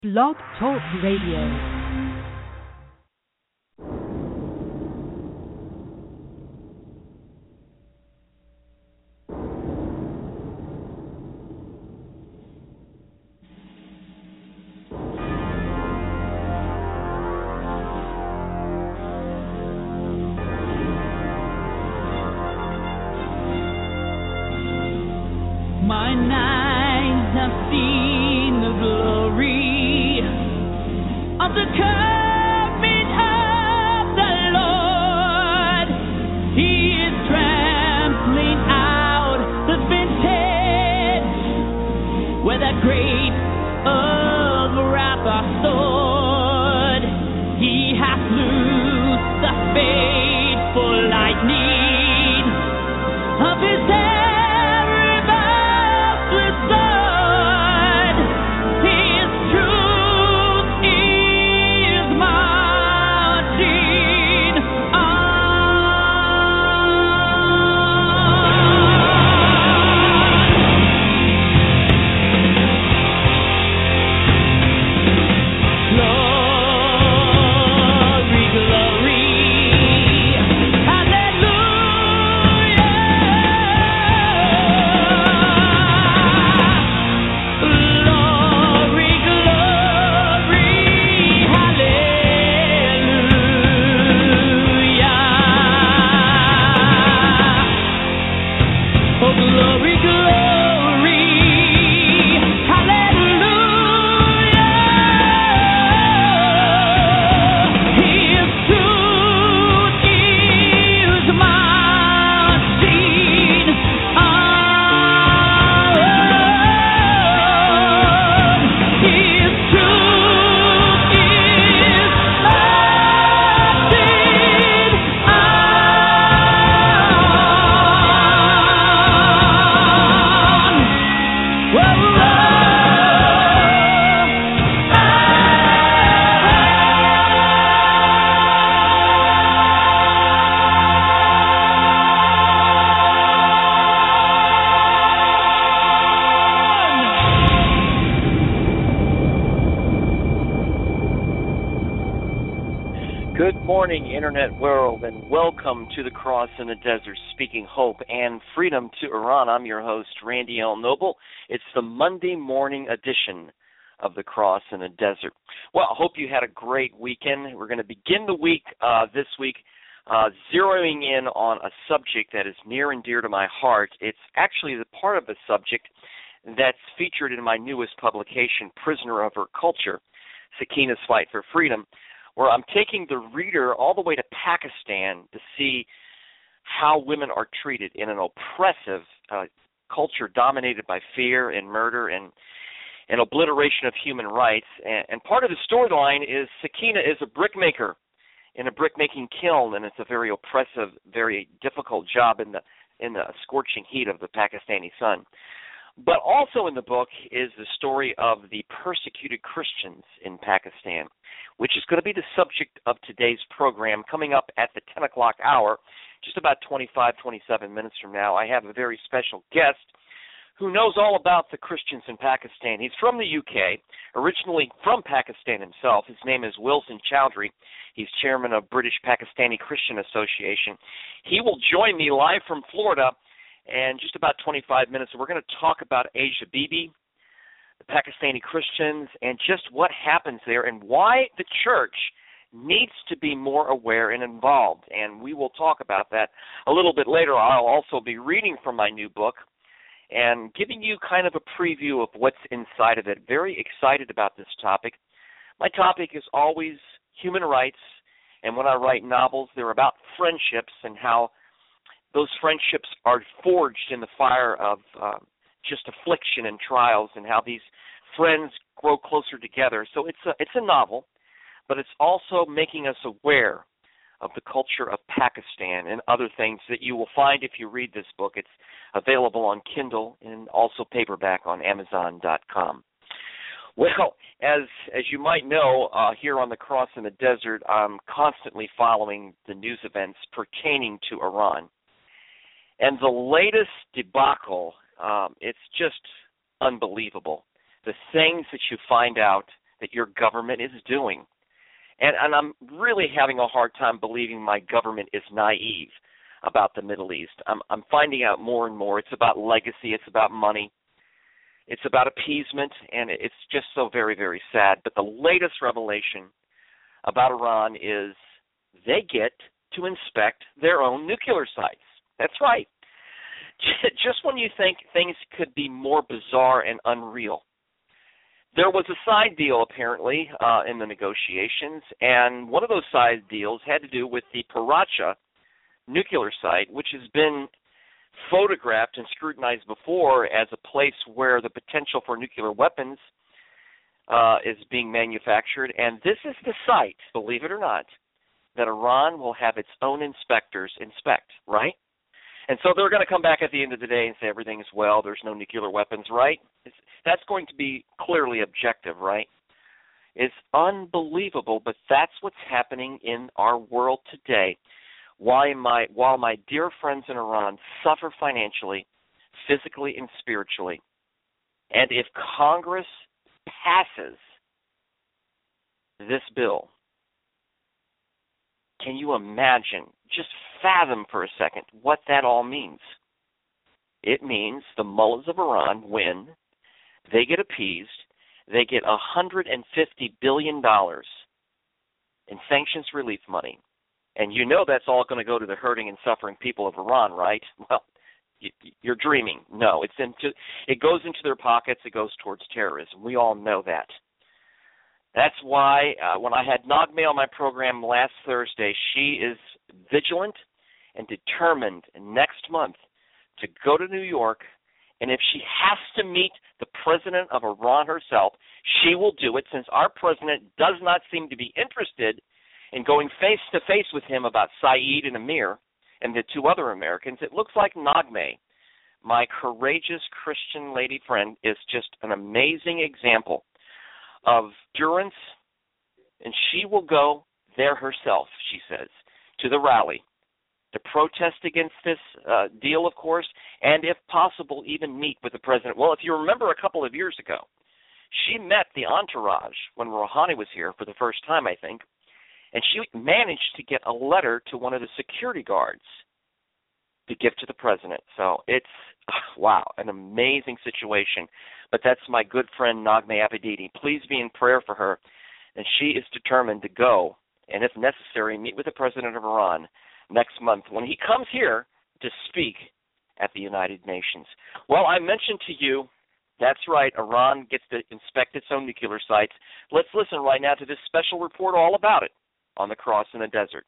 Blog Talk Radio. Internet world, and welcome to the Cross in the Desert, speaking hope and freedom to Iran. I'm your host, Randy L. Noble. It's the Monday morning edition of the Cross in the Desert. Well, I hope you had a great weekend. We're going to begin the week this week zeroing in on a subject that is near and dear to my heart. It's actually the part of the subject that's featured in my newest publication, Prisoner of Her Culture, Sakina's Fight for Freedom, where I'm taking the reader all the way to Pakistan to see how women are treated in an oppressive culture dominated by fear and murder and obliteration of human rights. And part of the storyline is Sakina is a brickmaker in a brickmaking kiln, and it's a very oppressive, very difficult job in the scorching heat of the Pakistani sun. But also in the book is the story of the persecuted Christians in Pakistan, which is going to be the subject of today's program coming up at the 10 o'clock hour, just about 27 minutes from now. I have a very special guest who knows all about the Christians in Pakistan. He's from the UK, originally from Pakistan himself. His name is Wilson Chowdhury. He's chairman of British Pakistani Christian Association. He will join me live from Florida in just about 25 minutes. We're going to talk about Asia Bibi, the Pakistani Christians, and just what happens there and why the church needs to be more aware and involved. And we will talk about that a little bit later. I'll also be reading from my new book and giving you kind of a preview of what's inside of it. Very excited about this topic. My topic is always human rights, and when I write novels, they're about friendships and how those friendships are forged in the fire of just affliction and trials, and how these friends grow closer together. So it's a novel, but it's also making us aware of the culture of Pakistan and other things that you will find if you read this book. It's available on Kindle and also paperback on Amazon.com. Well, as you might know, here on the Cross in the Desert, I'm constantly following the news events pertaining to Iran. And the latest debacle, it's just unbelievable. The things that you find out that your government is doing. And I'm really having a hard time believing my government is naive about the Middle East. I'm finding out more and more. It's about legacy. It's about money. It's about appeasement, and it's just so very, very sad. But the latest revelation about Iran is they get to inspect their own nuclear sites. That's right. Just when you think things could be more bizarre and unreal. There was a side deal, apparently, in the negotiations, and one of those side deals had to do with the Paracha nuclear site, which has been photographed and scrutinized before as a place where the potential for nuclear weapons is being manufactured. And this is the site, believe it or not, that Iran will have its own inspectors inspect, right? And so they're going to come back at the end of the day and say everything is well, there's no nuclear weapons, right? That's going to be clearly objective, right? It's unbelievable, but that's what's happening in our world today. While my dear friends in Iran suffer financially, physically, and spiritually, and if Congress passes this bill, can you imagine, just fathom for a second what that all means? It means the mullahs of Iran win, they get appeased, they get $150 billion in sanctions relief money. And you know that's all going to go to the hurting and suffering people of Iran, right? Well, you're dreaming. No, it goes into their pockets. It goes towards terrorism. We all know that. That's why when I had Naghmeh on my program last Thursday, she is vigilant and determined next month to go to New York, and if she has to meet the president of Iran herself, she will do it, since our president does not seem to be interested in going face-to-face with him about Saeed and Amir and the two other Americans. It looks like Naghmeh, my courageous Christian lady friend, is just an amazing example of endurance, and she will go there herself, she says, to the rally to protest against this deal, of course, and if possible, even meet with the president. Well, if you remember a couple of years ago, she met the entourage when Rouhani was here for the first time, I think, and she managed to get a letter to one of the security guards to give to the president. So it's, wow, an amazing situation. But that's my good friend Naghmeh Abedini. Please be in prayer for her. And she is determined to go, and if necessary, meet with the president of Iran next month when he comes here to speak at the United Nations. Well, I mentioned to you, that's right, Iran gets to inspect its own nuclear sites. Let's listen right now to this special report all about it on the Cross in the Desert.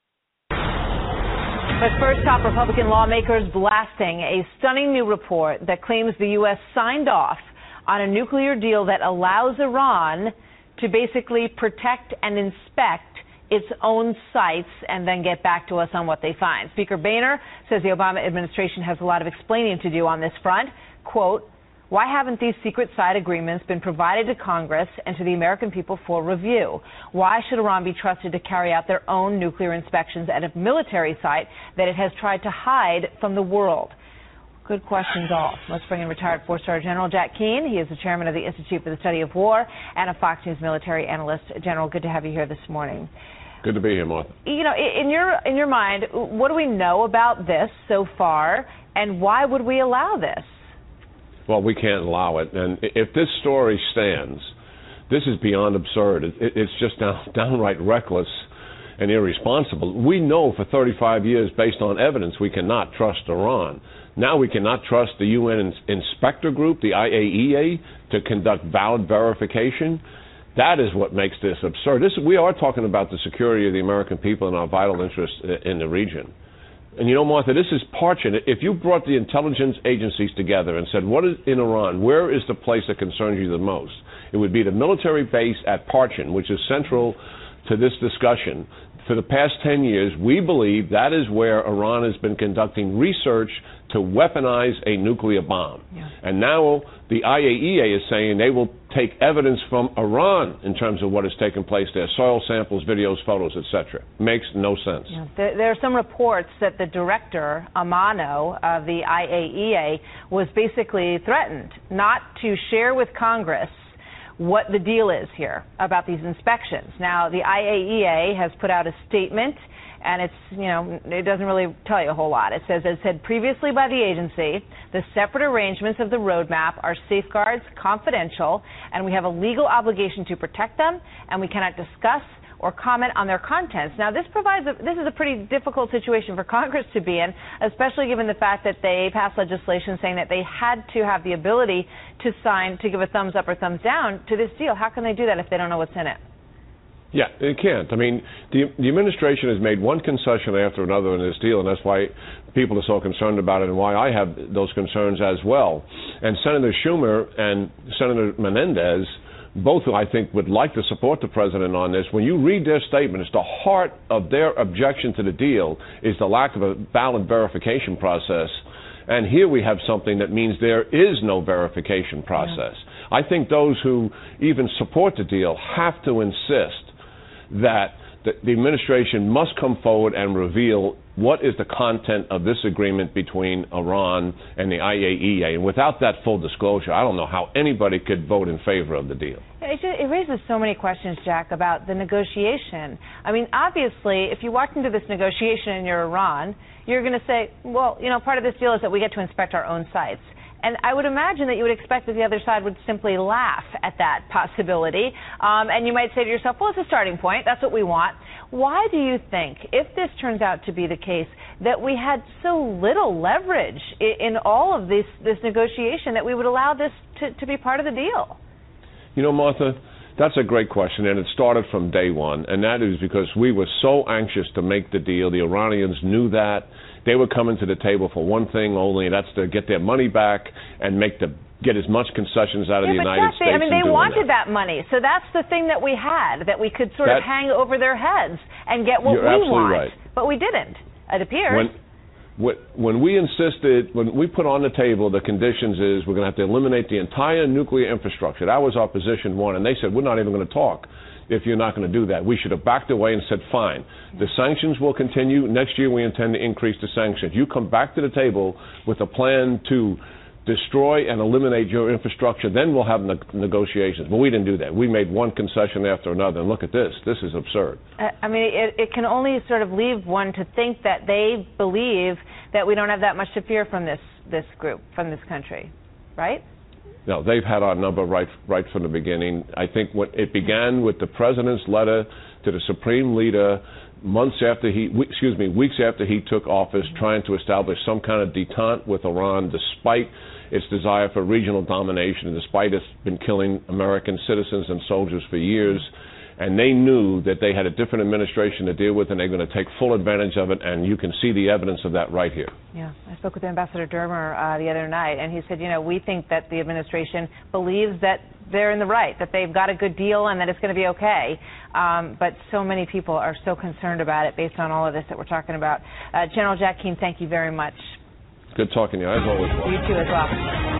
But first, top Republican lawmakers blasting a stunning new report that claims the U.S. signed off on a nuclear deal that allows Iran to basically protect and inspect its own sites and then get back to us on what they find. Speaker Boehner says the Obama administration has a lot of explaining to do on this front. Quote, why haven't these secret side agreements been provided to Congress and to the American people for review? Why should Iran be trusted to carry out their own nuclear inspections at a military site that it has tried to hide from the world? Good questions all. Let's bring in retired four-star General Jack Keane. He is the chairman of the Institute for the Study of War and a Fox News military analyst. General, good to have you here this morning. Good to be here, Martha. You know, in your mind, what do we know about this so far, and why would we allow this? Well, we can't allow it. And if this story stands, this is beyond absurd. It's just downright reckless and irresponsible. We know for 35 years, based on evidence, we cannot trust Iran. Now we cannot trust the UN inspector group, the IAEA, to conduct valid verification. That is what makes this absurd. We are talking about the security of the American people and our vital interests in the region. And you know, Martha, this is Parchin. If you brought the intelligence agencies together and said, what is in Iran, where is the place that concerns you the most? It would be the military base at Parchin, which is central to this discussion. For the past 10 years, we believe that is where Iran has been conducting research to weaponize a nuclear bomb. Yeah. And now the IAEA is saying they will take evidence from Iran in terms of what has taken place there, soil samples, videos, photos, etc. Makes no sense. Yeah. There are some reports that the director, Amano, of the IAEA, was basically threatened not to share with Congress what the deal is here about these inspections. Now, the IAEA has put out a statement, and it doesn't really tell you a whole lot. It says, as said previously by the agency, the separate arrangements of the roadmap are safeguards, confidential, and we have a legal obligation to protect them, and we cannot discuss or comment on their contents. Now, this is a pretty difficult situation for Congress to be in, especially given the fact that they passed legislation saying that they had to have the ability to sign, to give a thumbs up or thumbs down to this deal. How can they do that if they don't know what's in it? Yeah, it can't. I mean, the administration has made one concession after another in this deal, and that's why people are so concerned about it and why I have those concerns as well. And Senator Schumer and Senator Menendez, both who I think would like to support the president on this, when you read their statement, it's the heart of their objection to the deal is the lack of a valid verification process. And here we have something that means there is no verification process. Yeah. I think those who even support the deal have to insist that the administration must come forward and reveal what is the content of this agreement between Iran and the IAEA. And without that full disclosure, I don't know how anybody could vote in favor of the deal. It raises so many questions, Jack, about the negotiation. I mean, obviously, if you walk into this negotiation and you're Iran, you're going to say, well, part of this deal is that we get to inspect our own sites. And I would imagine that you would expect that the other side would simply laugh at that possibility. And you might say to yourself, well, it's a starting point. That's what we want. Why do you think, if this turns out to be the case, that we had so little leverage in all of this negotiation that we would allow this to be part of the deal? Martha, that's a great question, and it started from day one. And that is because we were so anxious to make the deal. The Iranians knew that. They were coming to the table for one thing only, and that's to get their money back and get as much concessions out of the United States. I mean, they wanted that money, so that's the thing that we had, that we could sort of hang over their heads and get what we want. Right. But we didn't, it appears. When we insisted, when we put on the table the conditions is we're going to have to eliminate the entire nuclear infrastructure. That was our position one, and they said we're not even going to talk if you're not going to do that. We should have backed away and said, fine, the sanctions will continue. Next year we intend to increase the sanctions. You come back to the table with a plan to destroy and eliminate your infrastructure, then we'll have negotiations. But we didn't do that. We made one concession after another, and look at this. This is absurd. I mean, it can only sort of leave one to think that they believe that we don't have that much to fear from this group, from this country, right? No, they've had our number right from the beginning. I think it began with the president's letter to the supreme leader weeks after he took office, trying to establish some kind of detente with Iran, despite its desire for regional domination, and despite it's been killing American citizens and soldiers for years. And they knew that they had a different administration to deal with, and they're going to take full advantage of it, and you can see the evidence of that right here. Yeah, I spoke with Ambassador Dermer the other night, and he said, we think that the administration believes that they're in the right, that they've got a good deal and that it's going to be okay. But so many people are so concerned about it based on all of this that we're talking about. General Jack Keane, thank you very much. It's good talking to you, as always. You too, as well.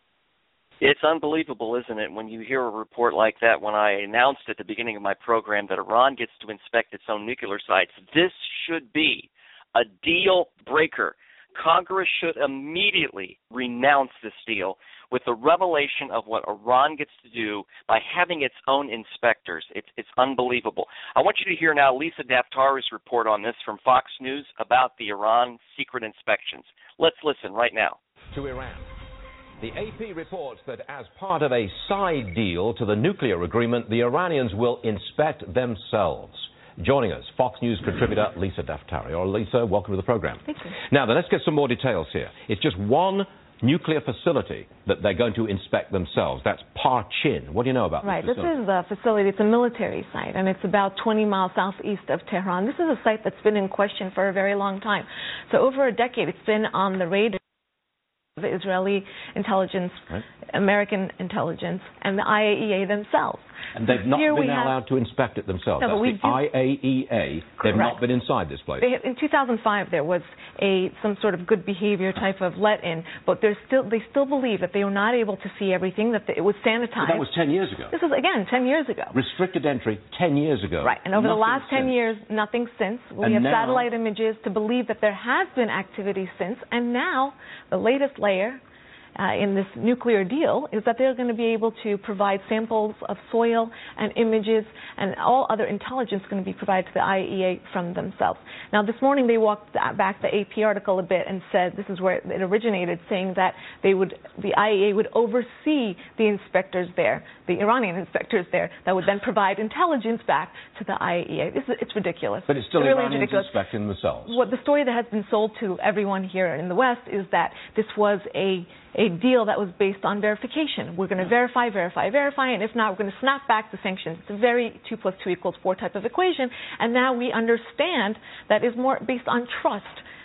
It's unbelievable, isn't it, when you hear a report like that. When I announced at the beginning of my program that Iran gets to inspect its own nuclear sites, this should be a deal breaker. Congress should immediately renounce this deal with the revelation of what Iran gets to do by having its own inspectors. It's unbelievable. I want you to hear now Lisa Daftari's report on this from Fox News about the Iran secret inspections. Let's listen right now. To Iran. The AP reports that as part of a side deal to the nuclear agreement, the Iranians will inspect themselves. Joining us, Fox News contributor Lisa Daftari. Lisa, welcome to the program. Thank you. Now then, let's get some more details here. It's just one nuclear facility that they're going to inspect themselves. That's Parchin. What do you know about this facility? This is the facility. It's a military site, and it's about 20 miles southeast of Tehran. This is a site that's been in question for a very long time. So over a decade, it's been on the radar of Israeli intelligence, American intelligence, and the IAEA themselves. And they've not been allowed to inspect it themselves. No, that's the IAEA. They've not been inside this place. In 2005, there was some sort of good behavior type of let-in, but they still believe that they were not able to see everything, that it was sanitized. But that was 10 years ago. This was, again, 10 years ago. Restricted entry 10 years ago. Right, and over the last 10 years, nothing since. We have satellite images to believe that there has been activity since, and now the latest layer in this nuclear deal is that they're going to be able to provide samples of soil and images and all other intelligence going to be provided to the IAEA from themselves. Now, this morning they walked back the AP article a bit and said, this is where it originated, saying that the IAEA would oversee the inspectors there, the Iranian inspectors there, that would then provide intelligence back to the IAEA. It's ridiculous. But it's still really Iranians ridiculous. inspecting themselves. What the story that has been sold to everyone here in the West is that this was a deal that was based on verification. We're going to verify, and if not, we're going to snap back the sanctions. It's a very 2 + 2 = 4 type of equation, and now we understand that is more based on trust,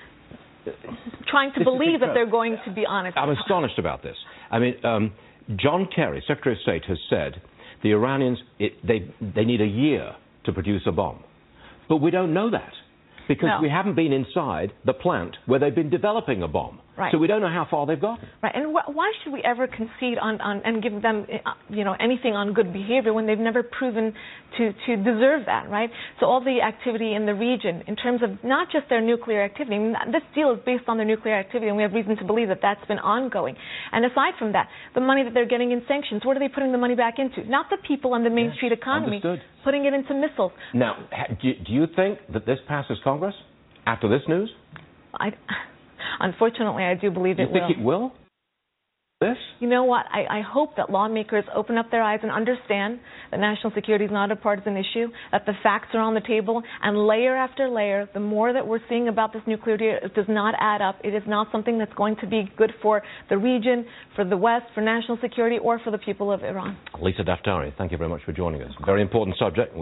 trying to believe that they're going to be honest. I'm astonished about this. I mean, John Kerry, Secretary of State, has said the Iranians, they need a year to produce a bomb. But we don't know that, because we haven't been inside the plant where they've been developing a bomb. Right. So we don't know how far they've gotten. Right. And why should we ever concede on and give them, anything on good behavior when they've never proven to deserve that, right? So all the activity in the region, in terms of not just their nuclear activity, I mean, this deal is based on their nuclear activity, and we have reason to believe that that's been ongoing. And aside from that, the money that they're getting in sanctions, what are they putting the money back into? Not the people on the Main Street economy, putting it into missiles. Now, do you think that this passes Congress after this news? Unfortunately, I do believe it will. You think it will? This? You know what? I hope that lawmakers open up their eyes and understand that national security is not a partisan issue, that the facts are on the table, and layer after layer, the more that we're seeing about this nuclear deal, it does not add up. It is not something that's going to be good for the region, for the West, for national security, or for the people of Iran. Lisa Daftari, thank you very much for joining us. Very important subject.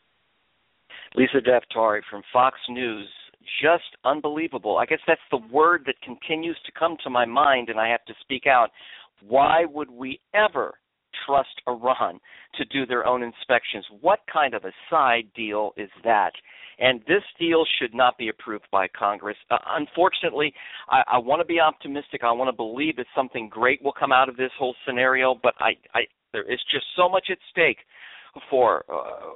Lisa Daftari from Fox News. Just unbelievable. I guess that's the word that continues to come to my mind, and I have to speak out. Why would we ever trust Iran to do their own inspections? What kind of a side deal is that? And this deal should not be approved by Congress. Unfortunately, I want to be optimistic. I want to believe that something great will come out of this whole scenario, but there is just so much at stake for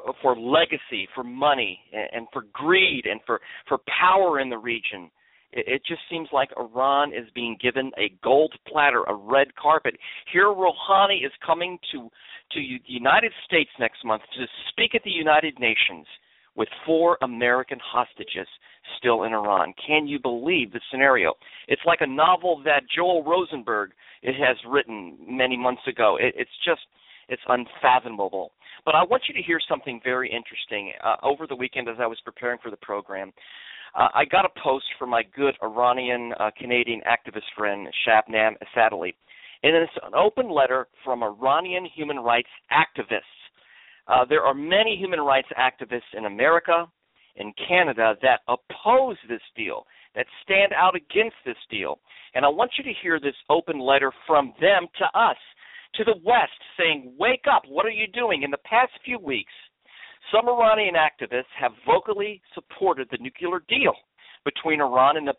legacy, for money, and for greed, and for power in the region. It just seems like Iran is being given a gold platter, a red carpet. Here Rouhani is coming to the United States next month to speak at the United Nations with 4 American hostages still in Iran. Can you believe the scenario? It's like a novel that Joel Rosenberg has written many months ago. It's unfathomable. But I want you to hear something very interesting. Over the weekend, as I was preparing for the program, I got a post from my good Iranian-Canadian activist friend, Shabnam Sadali. And it's an open letter from Iranian human rights activists. There are many human rights activists in America, in Canada, that oppose this deal, that stand out against this deal. And I want you to hear this open letter from them to us, to the West, saying, wake up, what are you doing? In the past few weeks, some Iranian activists have vocally supported the nuclear deal between Iran and the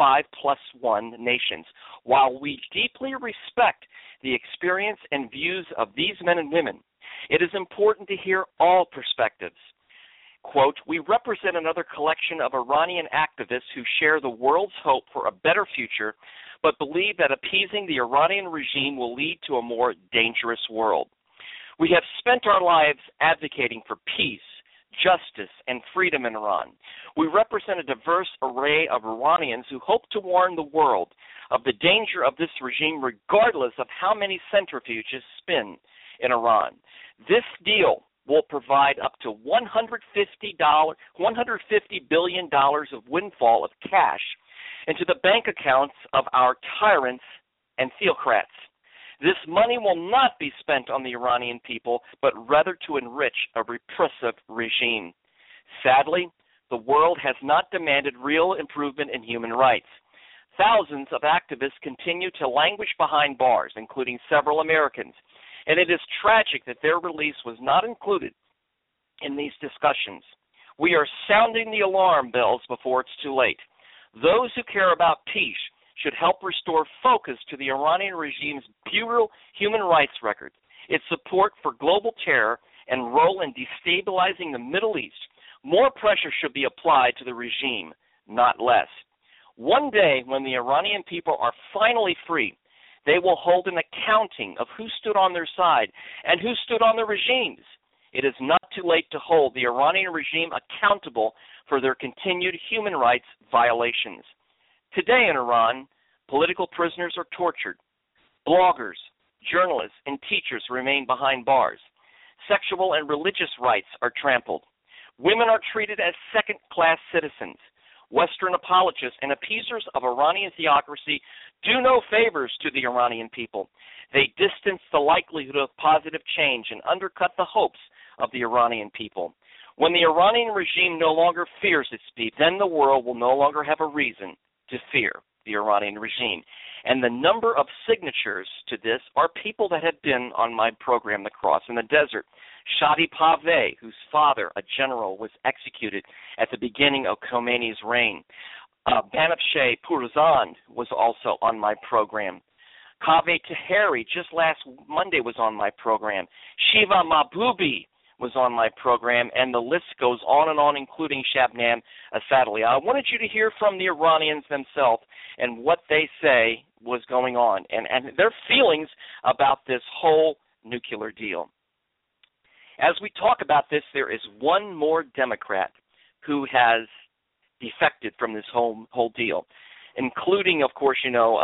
P5+1 nations. While we deeply respect the experience and views of these men and women, it is important to hear all perspectives. Quote, we represent another collection of Iranian activists who share the world's hope for a better future, but believe that appeasing the Iranian regime will lead to a more dangerous world. We have spent our lives advocating for peace, justice, and freedom in Iran. We represent a diverse array of Iranians who hope to warn the world of the danger of this regime, regardless of how many centrifuges spin in Iran. This deal will provide up to $150 billion of windfall of cash into the bank accounts of our tyrants and theocrats. This money will not be spent on the Iranian people, but rather to enrich a repressive regime. Sadly, the world has not demanded real improvement in human rights. Thousands of activists continue to languish behind bars, including several Americans, and it is tragic that their release was not included in these discussions. We are sounding the alarm bells before it's too late. Those who care about peace should help restore focus to the Iranian regime's brutal human rights record, its support for global terror, and role in destabilizing the Middle East. More pressure should be applied to the regime, not less. One day, when the Iranian people are finally free, They will hold an accounting of who stood on their side and who stood on the regime's. It is not too late to hold the Iranian regime accountable for their continued human rights violations. Today in Iran, political prisoners are tortured. Bloggers, journalists, and teachers remain behind bars. Sexual and religious rights are trampled. Women are treated as second-class citizens. Western apologists and appeasers of Iranian theocracy do no favors to the Iranian people. They distance the likelihood of positive change and undercut the hopes of the Iranian people. When the Iranian regime no longer fears its people, then the world will no longer have a reason to fear the Iranian regime. And the number of signatures to this are people that have been on my program, The Cross in the Desert. Shadi Paveh, whose father, a general, was executed at the beginning of Khomeini's reign. Banafsheh Purzand was also on my program. Kaveh Taheri, just last Monday, was on my program. Shiva Mahboubi was on my program, and the list goes on, including Shabnam Asadali. I wanted you to hear from the Iranians themselves and what they say was going on and their feelings about this whole nuclear deal. As we talk about this, there is one more Democrat who has defected from this whole deal, including, of course,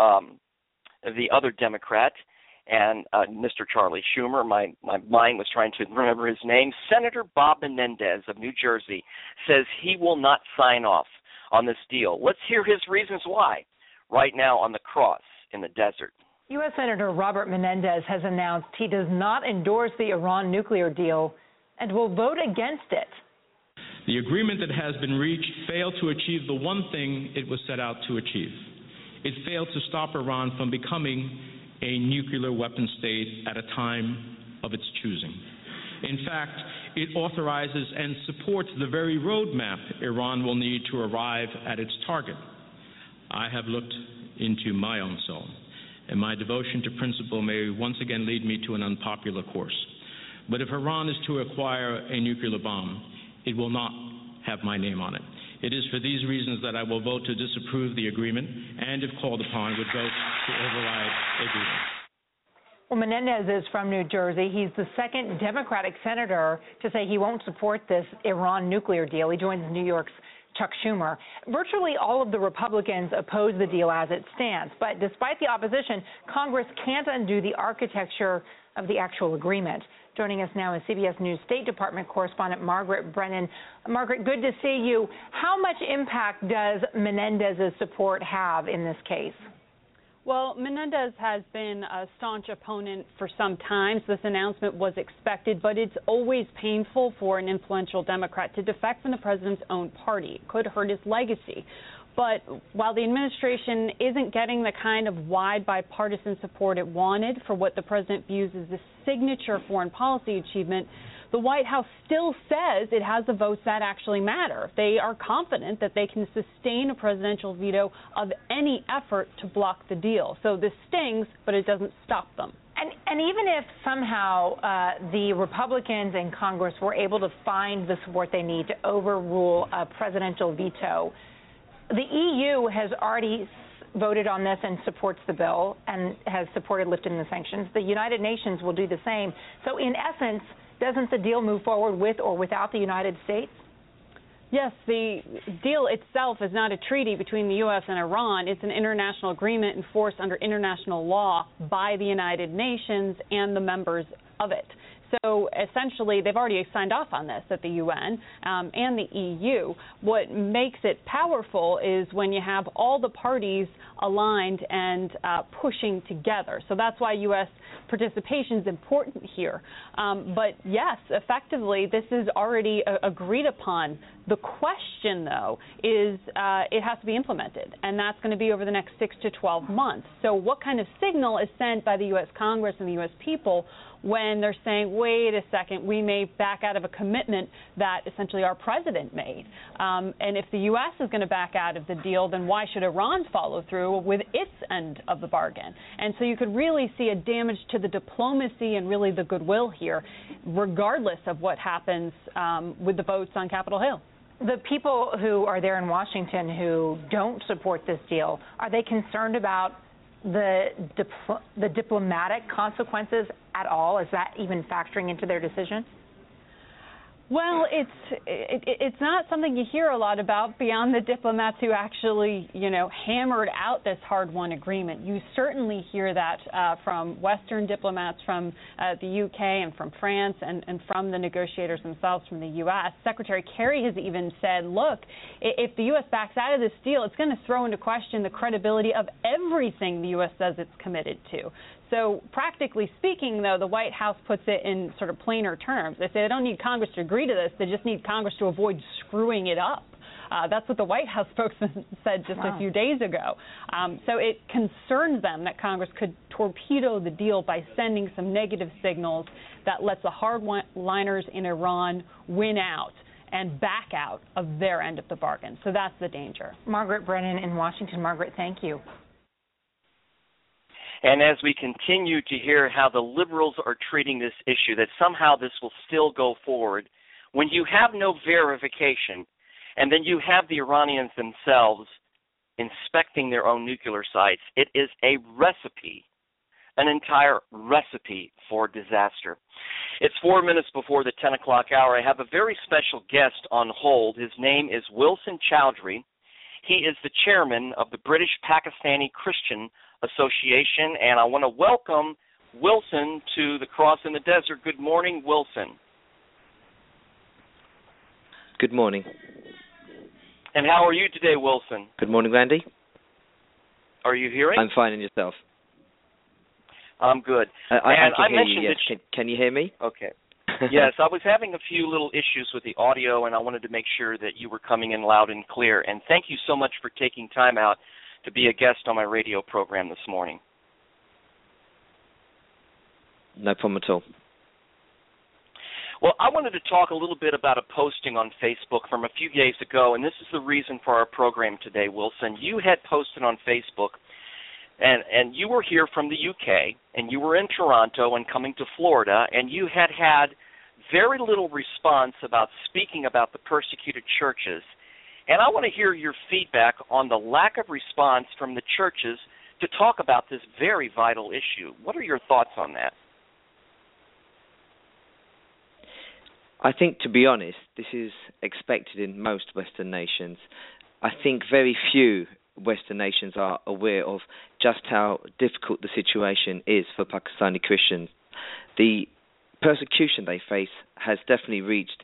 the other Democrat and Mr. Charlie Schumer. My mind was trying to remember his name. Senator Bob Menendez of New Jersey says he will not sign off on this deal. Let's hear his reasons why right now on The Cross in the Desert. U.S. Senator Robert Menendez has announced he does not endorse the Iran nuclear deal and will vote against it. The agreement that has been reached failed to achieve the one thing it was set out to achieve. It failed to stop Iran from becoming a nuclear weapon state at a time of its choosing. In fact, it authorizes and supports the very roadmap Iran will need to arrive at its target. I have looked into my own soul, and my devotion to principle may once again lead me to an unpopular course. But if Iran is to acquire a nuclear bomb, it will not have my name on it. It is for these reasons that I will vote to disapprove the agreement and, if called upon, would vote to override the agreement. Well, Menendez is from New Jersey. He's the second Democratic senator to say he won't support this Iran nuclear deal. He joins New York's Chuck Schumer. Virtually all of the Republicans oppose the deal as it stands. But despite the opposition, Congress can't undo the architecture of the actual agreement. Joining us now is CBS News State Department correspondent Margaret Brennan. Margaret, good to see you. How much impact does Menendez's support have in this case? Well, Menendez has been a staunch opponent for some time, so this announcement was expected, but it's always painful for an influential Democrat to defect from the president's own party. It could hurt his legacy. But while the administration isn't getting the kind of wide bipartisan support it wanted for what the president views as the signature foreign policy achievement, the White House still says it has the votes that actually matter. They are confident that they can sustain a presidential veto of any effort to block the deal. So this stings, but it doesn't stop them. And even if somehow the Republicans in Congress were able to find the support they need to overrule a presidential veto, the EU has already voted on this and supports the bill and has supported lifting the sanctions. The United Nations will do the same. So in essence, doesn't the deal move forward with or without the United States? Yes, the deal itself is not a treaty between the U.S. and Iran. It's an international agreement enforced under international law by the United Nations and the members of it. So essentially, they've already signed off on this at the UN and the EU. What makes it powerful is when you have all the parties aligned and pushing together. So that's why U.S. participation is important here. But yes, effectively, this is already agreed upon. The question, though, is it has to be implemented, and that's going to be over the next 6 to 12 months. So what kind of signal is sent by the U.S. Congress and the U.S. people when they're saying, wait a second, we may back out of a commitment that essentially our president made? And if the U.S. is going to back out of the deal, then why should Iran follow through with its end of the bargain? And so you could really see a damage to the diplomacy and really the goodwill here, regardless of what happens with the votes on Capitol Hill. The people who are there in Washington who don't support this deal, are they concerned about the diplomatic consequences at all? Is that even factoring into their decision? Well, it's not something you hear a lot about beyond the diplomats who actually, hammered out this hard-won agreement. You certainly hear that from Western diplomats from the UK and from France and from the negotiators themselves from the U.S. Secretary Kerry has even said, look, if the U.S. backs out of this deal, it's going to throw into question the credibility of everything the U.S. says it's committed to. So practically speaking, though, the White House puts it in sort of plainer terms. They say they don't need Congress to agree to this. They just need Congress to avoid screwing it up. That's what the White House spokesman said just a few days ago. So it concerns them that Congress could torpedo the deal by sending some negative signals that lets the hardliners in Iran win out and back out of their end of the bargain. So that's the danger. Margaret Brennan in Washington. Margaret, thank you. And as we continue to hear how the liberals are treating this issue, that somehow this will still go forward, when you have no verification, and then you have the Iranians themselves inspecting their own nuclear sites, it is a recipe, an entire recipe for disaster. It's 4 minutes before the 10 o'clock hour. I have a very special guest on hold. His name is Wilson Chowdhury. He is the chairman of the British Pakistani Christian Association, and I want to welcome Wilson to the Cross in the Desert. Good morning, Wilson. Good morning. And how are you today, Wilson? Good morning, Randy. Are you hearing? I'm fine, and yourself? I'm good. I can hear you, yes. Can you hear me? Okay. Yes, I was having a few little issues with the audio, and I wanted to make sure that you were coming in loud and clear. And thank you so much for taking time out to be a guest on my radio program this morning. No problem at all. Well, I wanted to talk a little bit about a posting on Facebook from a few days ago, and this is the reason for our program today, Wilson. You had posted on Facebook, and you were here from the UK, and you were in Toronto and coming to Florida, and you had very little response about speaking about the persecuted churches. And I want to hear your feedback on the lack of response from the churches to talk about this very vital issue. What are your thoughts on that? I think, to be honest, this is expected in most Western nations. I think very few Western nations are aware of just how difficult the situation is for Pakistani Christians. The persecution they face has definitely reached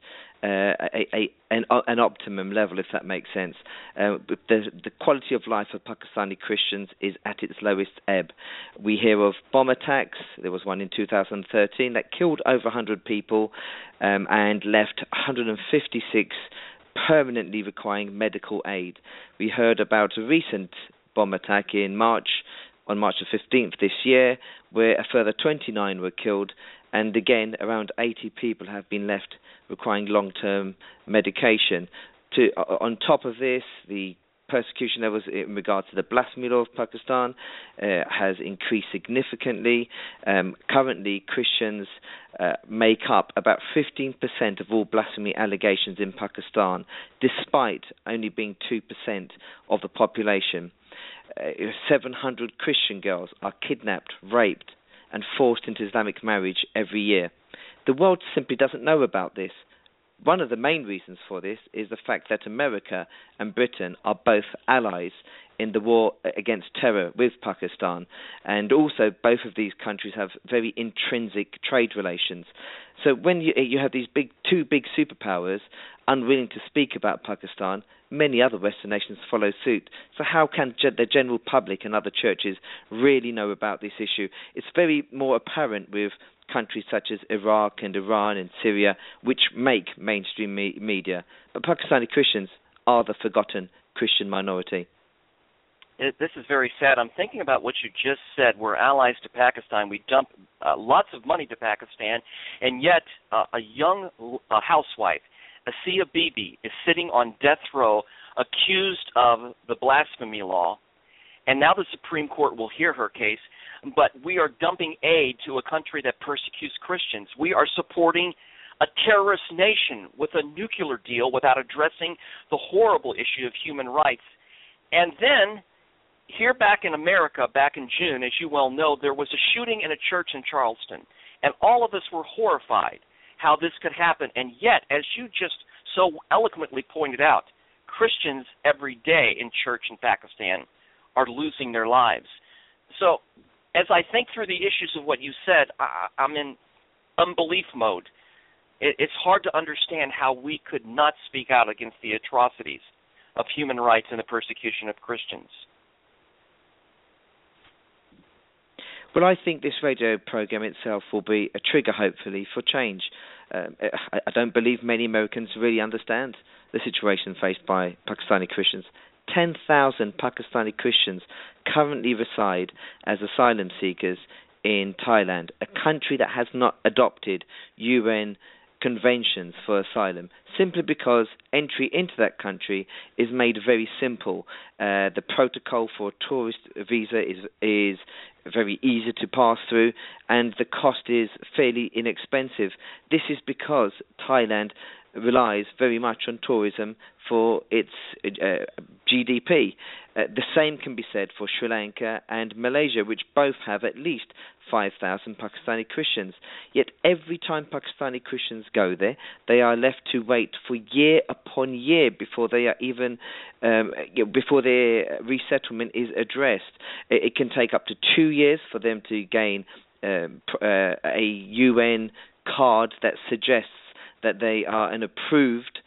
an optimum level, if that makes sense. The quality of life of Pakistani Christians is at its lowest ebb. We hear of bomb attacks. There was one in 2013 that killed over 100 people and left 156 permanently requiring medical aid. We heard about a recent bomb attack on March the 15th this year, where a further 29 were killed, and again, around 80 people have been left requiring long-term medication. On top of this, the persecution that was in regards to the blasphemy law of Pakistan has increased significantly. Currently, Christians make up about 15% of all blasphemy allegations in Pakistan, despite only being 2% of the population. 700 Christian girls are kidnapped, raped, and forced into Islamic marriage every year. The world simply doesn't know about this. One of the main reasons for this is the fact that America and Britain are both allies in the war against terror with Pakistan, and also both of these countries have very intrinsic trade relations. So when you have these two big superpowers unwilling to speak about Pakistan, many other Western nations follow suit. So how can the general public and other churches really know about this issue? It's very more apparent with countries such as Iraq and Iran and Syria, which make mainstream media. But Pakistani Christians are the forgotten Christian minority. This is very sad. I'm thinking about what you just said. We're allies to Pakistan. We dump lots of money to Pakistan, and yet a young housewife, Asia Bibi, is sitting on death row accused of the blasphemy law, and now the Supreme Court will hear her case, but we are dumping aid to a country that persecutes Christians. We are supporting a terrorist nation with a nuclear deal without addressing the horrible issue of human rights. And then here back in America, back in June, as you well know, there was a shooting in a church in Charleston, and all of us were horrified how this could happen. And yet, as you just so eloquently pointed out, Christians every day in church in Pakistan are losing their lives. So as I think through the issues of what you said, I'm in unbelief mode. It's hard to understand how we could not speak out against the atrocities of human rights and the persecution of Christians. Well, I think this radio program itself will be a trigger, hopefully, for change. I don't believe many Americans really understand the situation faced by Pakistani Christians. 10,000 Pakistani Christians currently reside as asylum seekers in Thailand, a country that has not adopted UN conventions for asylum, simply because entry into that country is made very simple. The protocol for a tourist visa is very easy to pass through, and the cost is fairly inexpensive. This is because Thailand relies very much on tourism for its GDP. The same can be said for Sri Lanka and Malaysia, which both have at least 5,000 Pakistani Christians. Yet every time Pakistani Christians go there, they are left to wait for year upon year before they are even before their resettlement is addressed. It can take up to 2 years for them to gain a UN card that suggests that they are an approved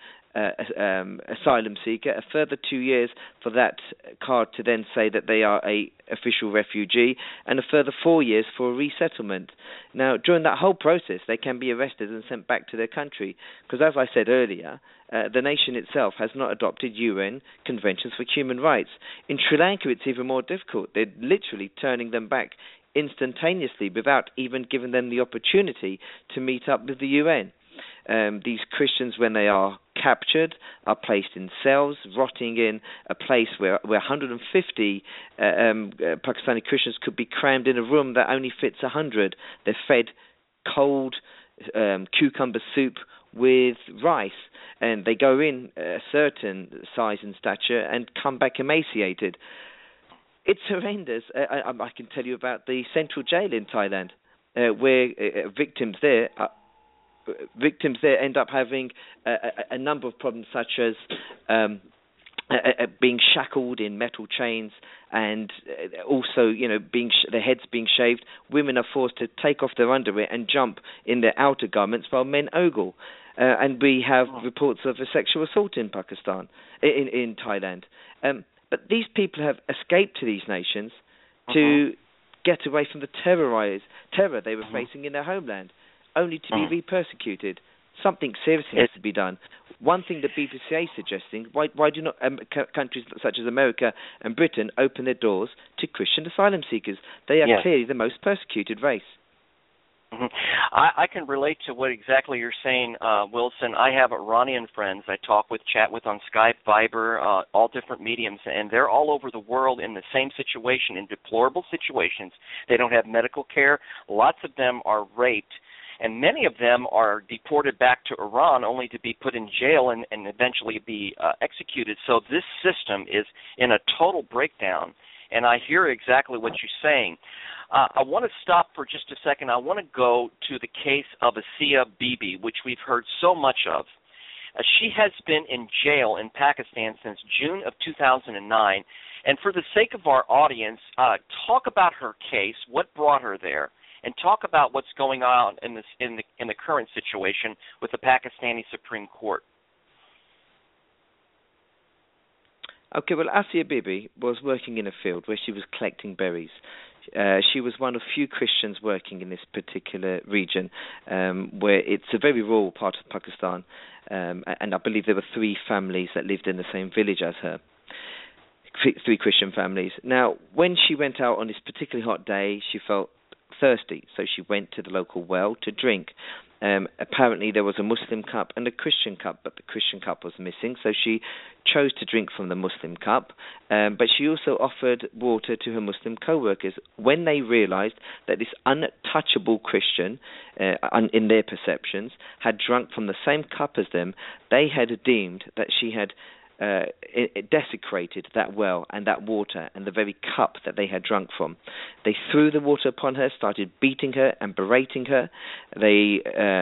asylum seeker, a further 2 years for that card to then say that they are a official refugee, and a further 4 years for a resettlement. Now, during that whole process, they can be arrested and sent back to their country, because as I said earlier, the nation itself has not adopted UN conventions for human rights. In Sri Lanka, it's even more difficult. They're literally turning them back instantaneously without even giving them the opportunity to meet up with the UN. These Christians, when they are captured, are placed in cells, rotting in a place where 150 Pakistani Christians could be crammed in a room that only fits 100. They're fed cold cucumber soup with rice, and they go in a certain size and stature and come back emaciated. It's horrendous. I can tell you about the central jail in Thailand, where victims there end up having a number of problems, such as being shackled in metal chains, and also, their heads being shaved. Women are forced to take off their underwear and jump in their outer garments while men ogle. And we have reports of a sexual assault in Pakistan, in Thailand. But these people have escaped to these nations to get away from the terror they were facing in their homeland, only to be re-persecuted. Something seriously has to be done. One thing the BBC is suggesting, why do not countries such as America and Britain open their doors to Christian asylum seekers? They are clearly the most persecuted race. I can relate to what exactly you're saying, Wilson. I have Iranian friends I chat with on Skype, Viber, all different mediums, and they're all over the world in the same situation, in deplorable situations. They don't have medical care. Lots of them are raped, and many of them are deported back to Iran only to be put in jail and eventually be executed. So this system is in a total breakdown, and I hear exactly what you're saying. I want to stop for just a second. I want to go to the case of Asia Bibi, which we've heard so much of. She has been in jail in Pakistan since June of 2009. And for the sake of our audience, talk about her case, what brought her there, and talk about what's going on in the current situation with the Pakistani Supreme Court. Okay, well, Asia Bibi was working in a field where she was collecting berries. She was one of few Christians working in this particular region, where it's a very rural part of Pakistan, and I believe there were 3 families that lived in the same village as her, 3 Christian families. Now, when she went out on this particularly hot day, she felt thirsty, so she went to the local well to drink. Apparently there was a Muslim cup and a Christian cup, but the Christian cup was missing, so she chose to drink from the Muslim cup, but she also offered water to her Muslim co-workers. When they realized that this untouchable Christian, in their perceptions, had drunk from the same cup as them, they had deemed that she had desecrated that well and that water and the very cup that they had drunk from. They threw the water upon her, started beating her and berating her. They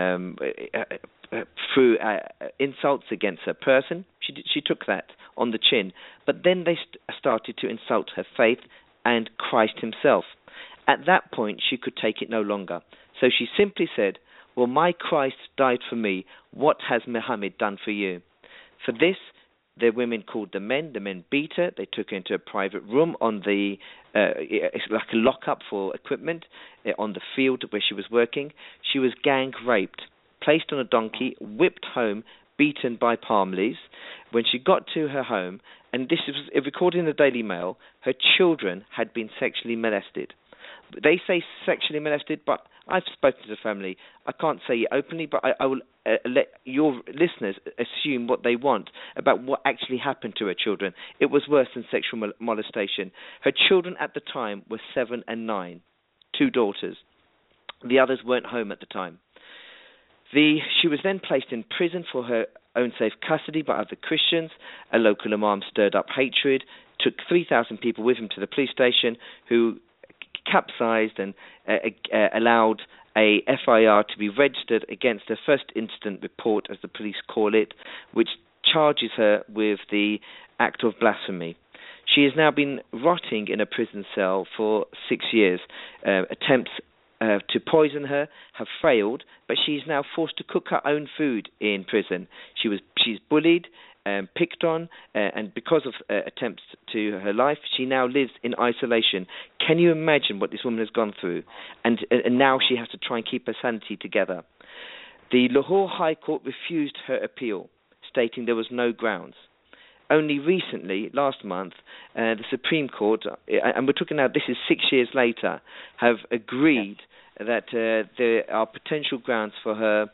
threw insults against her person. She took that on the chin. But then they started to insult her faith and Christ himself. At that point, she could take it no longer. So she simply said, well, my Christ died for me. What has Muhammad done for you? For this, the women called the men. The men beat her. They took her into a private room on it's like a lockup for equipment on the field where she was working. She was gang raped, placed on a donkey, whipped home, beaten by palm leaves. When she got to her home, and this is recorded in the Daily Mail, her children had been sexually molested. They say sexually molested, but I've spoken to the family. I can't say it openly, but I will let your listeners assume what they want about what actually happened to her children. It was worse than sexual molestation. Her children at the time were 7 and 9, 2 daughters. The others weren't home at the time. She was then placed in prison for her own safe custody by other Christians. A local imam stirred up hatred, took 3,000 people with him to the police station who capsized and allowed a FIR to be registered against the first incident report, as the police call it, which charges her with the act of blasphemy. She has now been rotting in a prison cell for 6 years. Attempts to poison her have failed, but she is now forced to cook her own food in prison. She's bullied, picked on, and because of attempts to her life, she now lives in isolation. Can you imagine what this woman has gone through? And now she has to try and keep her sanity together. The Lahore High Court refused her appeal, stating there was no grounds. Only recently, last month, the Supreme Court, and we're talking now, this is 6 years later, have agreed that there are potential grounds for her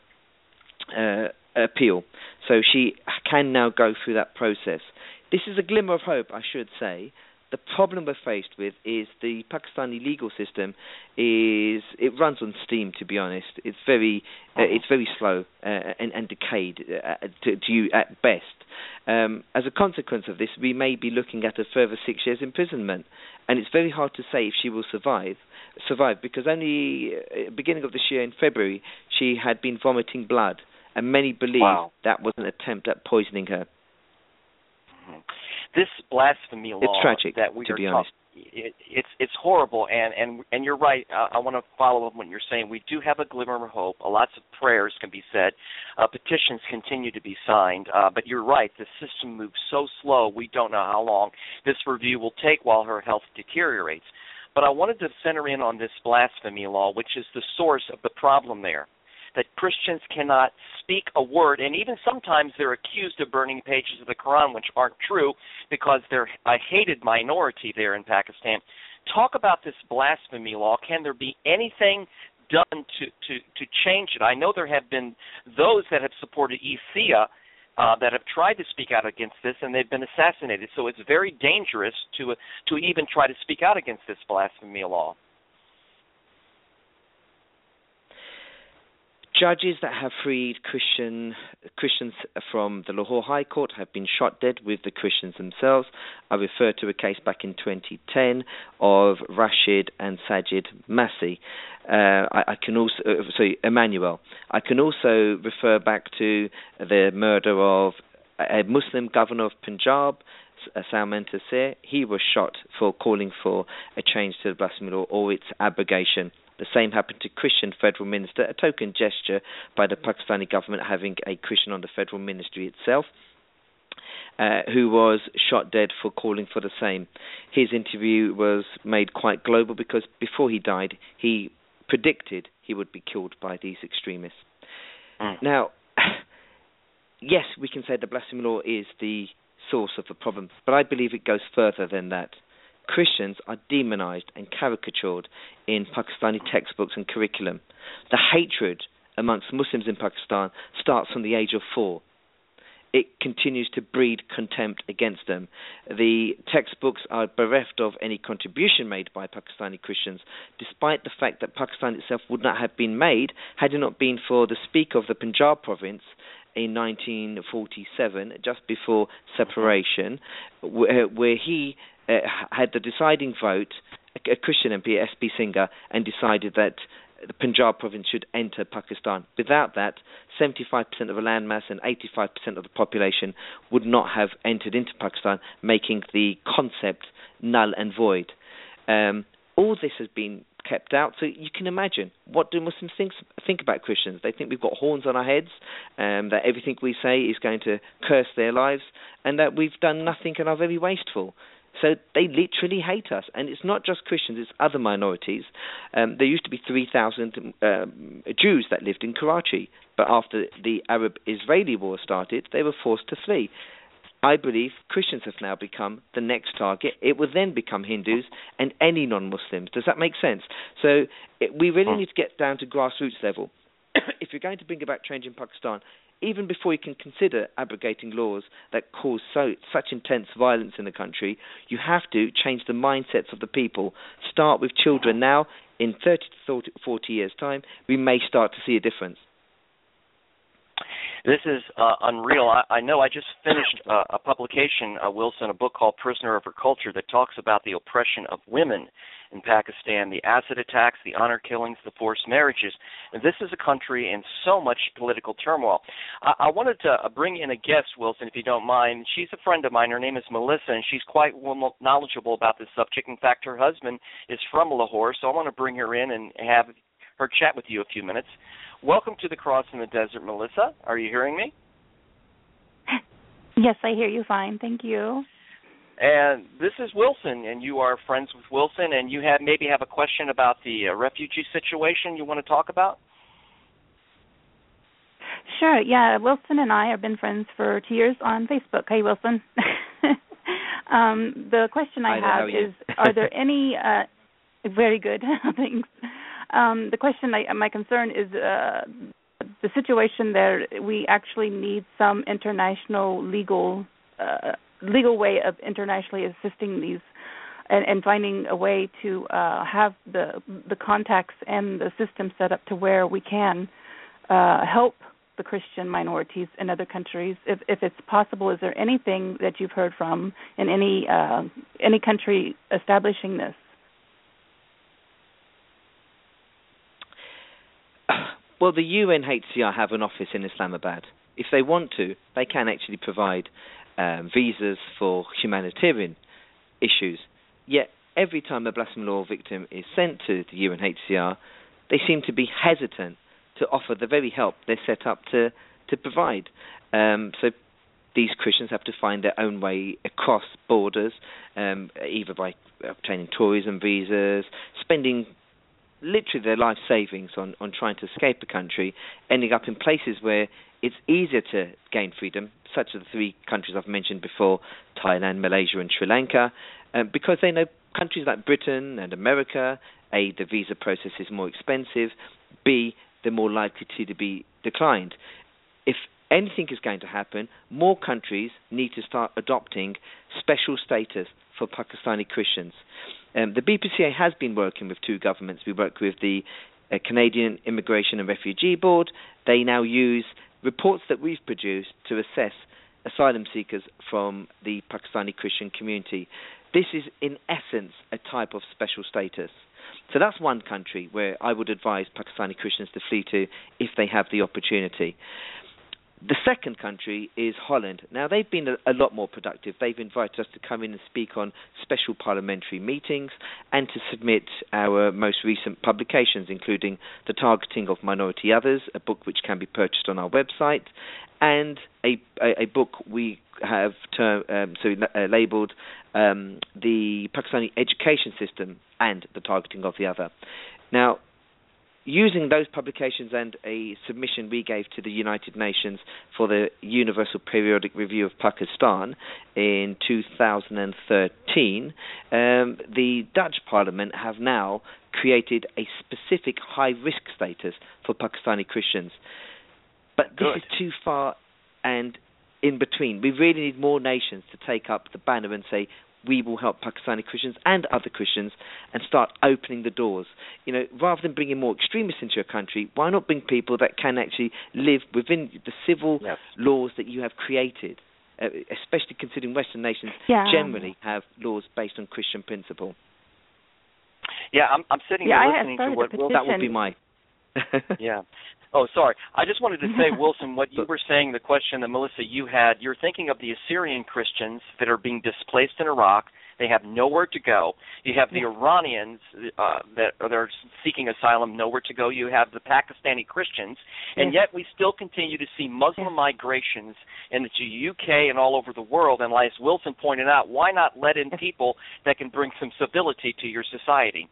appeal. So she can now go through that process. This is a glimmer of hope, I should say. The problem we're faced with is the Pakistani legal system it runs on steam, to be honest. It's very slow and decayed to you at best. As a consequence of this, we may be looking at a further 6 years imprisonment, and it's very hard to say if she will survive because only beginning of this year in February she had been vomiting blood, and many believe that was an attempt at poisoning her. This blasphemy law, it's tragic, that we to are be honest. It's horrible, and you're right. I want to follow up on what you're saying. We do have a glimmer of hope. Lots of prayers can be said. Petitions continue to be signed. But you're right. The system moves so slow. We don't know how long this review will take while her health deteriorates. But I wanted to center in on this blasphemy law, which is the source of the problem there. That Christians cannot speak a word, and even sometimes they're accused of burning pages of the Quran, which aren't true, because they're a hated minority there in Pakistan. Talk about this blasphemy law. Can there be anything done to change it? I know there have been those that have supported ESEA that have tried to speak out against this, and they've been assassinated. So it's very dangerous to even try to speak out against this blasphemy law. Judges that have freed Christians from the Lahore High Court have been shot dead with the Christians themselves. I refer to a case back in 2010 of Rashid and Sajid Masih. I can also, Emmanuel. I can also refer back to the murder of a Muslim governor of Punjab, Salman Taseer. He was shot for calling for a change to the blasphemy law or its abrogation. The same happened to Christian federal minister, a token gesture by the Pakistani government having a Christian on the federal ministry itself, who was shot dead for calling for the same. His interview was made quite global because before he died, he predicted he would be killed by these extremists. Now, yes, we can say the blasphemy law is the source of the problem, but I believe it goes further than that. Christians are demonized and caricatured in Pakistani textbooks and curriculum. The hatred amongst Muslims in Pakistan starts from the age of 4. It continues to breed contempt against them. The textbooks are bereft of any contribution made by Pakistani Christians, despite the fact that Pakistan itself would not have been made had it not been for the Speaker of the Punjab province in 1947, just before separation, where he had the deciding vote, a Christian MP, S.P. Singh, and decided that the Punjab province should enter Pakistan. Without that, 75% of the landmass and 85% of the population would not have entered into Pakistan, making the concept null and void. All this has been kept out, so you can imagine, what do Muslims think about Christians? They think we've got horns on our heads, that everything we say is going to curse their lives, and that we've done nothing and are very wasteful. So they literally hate us. And it's not just Christians, it's other minorities. There used to be 3,000 Jews that lived in Karachi, but after the Arab-Israeli war started, they were forced to flee. I believe Christians have now become the next target. It will then become Hindus and any non-Muslims. Does that make sense? So we really need to get down to grassroots level. If you're going to bring about change in Pakistan, even before you can consider abrogating laws that cause such intense violence in the country, you have to change the mindsets of the people. Start with children now. In 30 to 40 years' time, we may start to see a difference. This is unreal. I know I just finished a publication, Wilson, a book called Prisoner of Her Culture, that talks about the oppression of women in Pakistan, the acid attacks, the honor killings, the forced marriages. And this is a country in so much political turmoil. I wanted to bring in a guest, Wilson, if you don't mind. She's a friend of mine. Her name is Melissa, and she's quite knowledgeable about this subject. In fact, her husband is from Lahore, so I want to bring her in and have her chat with you a few minutes. Welcome to the Cross in the Desert, Melissa. Are you hearing me? Yes, I hear you fine. Thank you. And this is Wilson, and you are friends with Wilson, and you maybe have a question about the refugee situation you want to talk about? Sure, yeah. Wilson and I have been friends for 2 years on Facebook. Hey, Wilson. The question I have is, are there any... very good, thanks. The question, my concern is the situation there. We actually need some international legal way of internationally assisting these, and finding a way to have the contacts and the system set up to where we can help the Christian minorities in other countries. If it's possible, is there anything that you've heard from in any country establishing this? Well, the UNHCR have an office in Islamabad. If they want to, they can actually provide visas for humanitarian issues. Yet, every time a blasphemy law victim is sent to the UNHCR, they seem to be hesitant to offer the very help they're set up to provide. So these Christians have to find their own way across borders, either by obtaining tourism visas, spending literally their life savings on trying to escape the country, ending up in places where it's easier to gain freedom, such as the three countries I've mentioned before, Thailand, Malaysia and Sri Lanka, because they know countries like Britain and America, A, the visa process is more expensive, B, they're more likely to be declined. If anything is going to happen, more countries need to start adopting special status for Pakistani Christians. The BPCA has been working with two governments. We work with the Canadian Immigration and Refugee Board. They now use reports that we've produced to assess asylum seekers from the Pakistani Christian community. This is, in essence, a type of special status. So that's one country where I would advise Pakistani Christians to flee to if they have the opportunity. The second country is Holland. Now, they've been a lot more productive. They've invited us to come in and speak on special parliamentary meetings and to submit our most recent publications, including The Targeting of Minority Others, a book which can be purchased on our website, and a book we have labelled The Pakistani Education System and the Targeting of the Other. Now, using those publications and a submission we gave to the United Nations for the Universal Periodic Review of Pakistan in 2013, the Dutch Parliament have now created a specific high-risk status for Pakistani Christians. But this is too far and in between. We really need more nations to take up the banner and say, we will help Pakistani Christians and other Christians and start opening the doors. Rather than bringing more extremists into your country, why not bring people that can actually live within the civil laws that you have created, especially considering Western nations generally have laws based on Christian principle. Yeah, I'm sitting here listening to what Wilson... That would be my... Yeah. Oh, sorry. I just wanted to say, Wilson, what you were saying, the question that, Melissa, you had, you're thinking of the Assyrian Christians that are being displaced in Iraq. They have nowhere to go. You have the Iranians that are seeking asylum, nowhere to go. You have the Pakistani Christians. And yet we still continue to see Muslim migrations into the UK and all over the world. And as Wilson pointed out, why not let in people that can bring some civility to your society?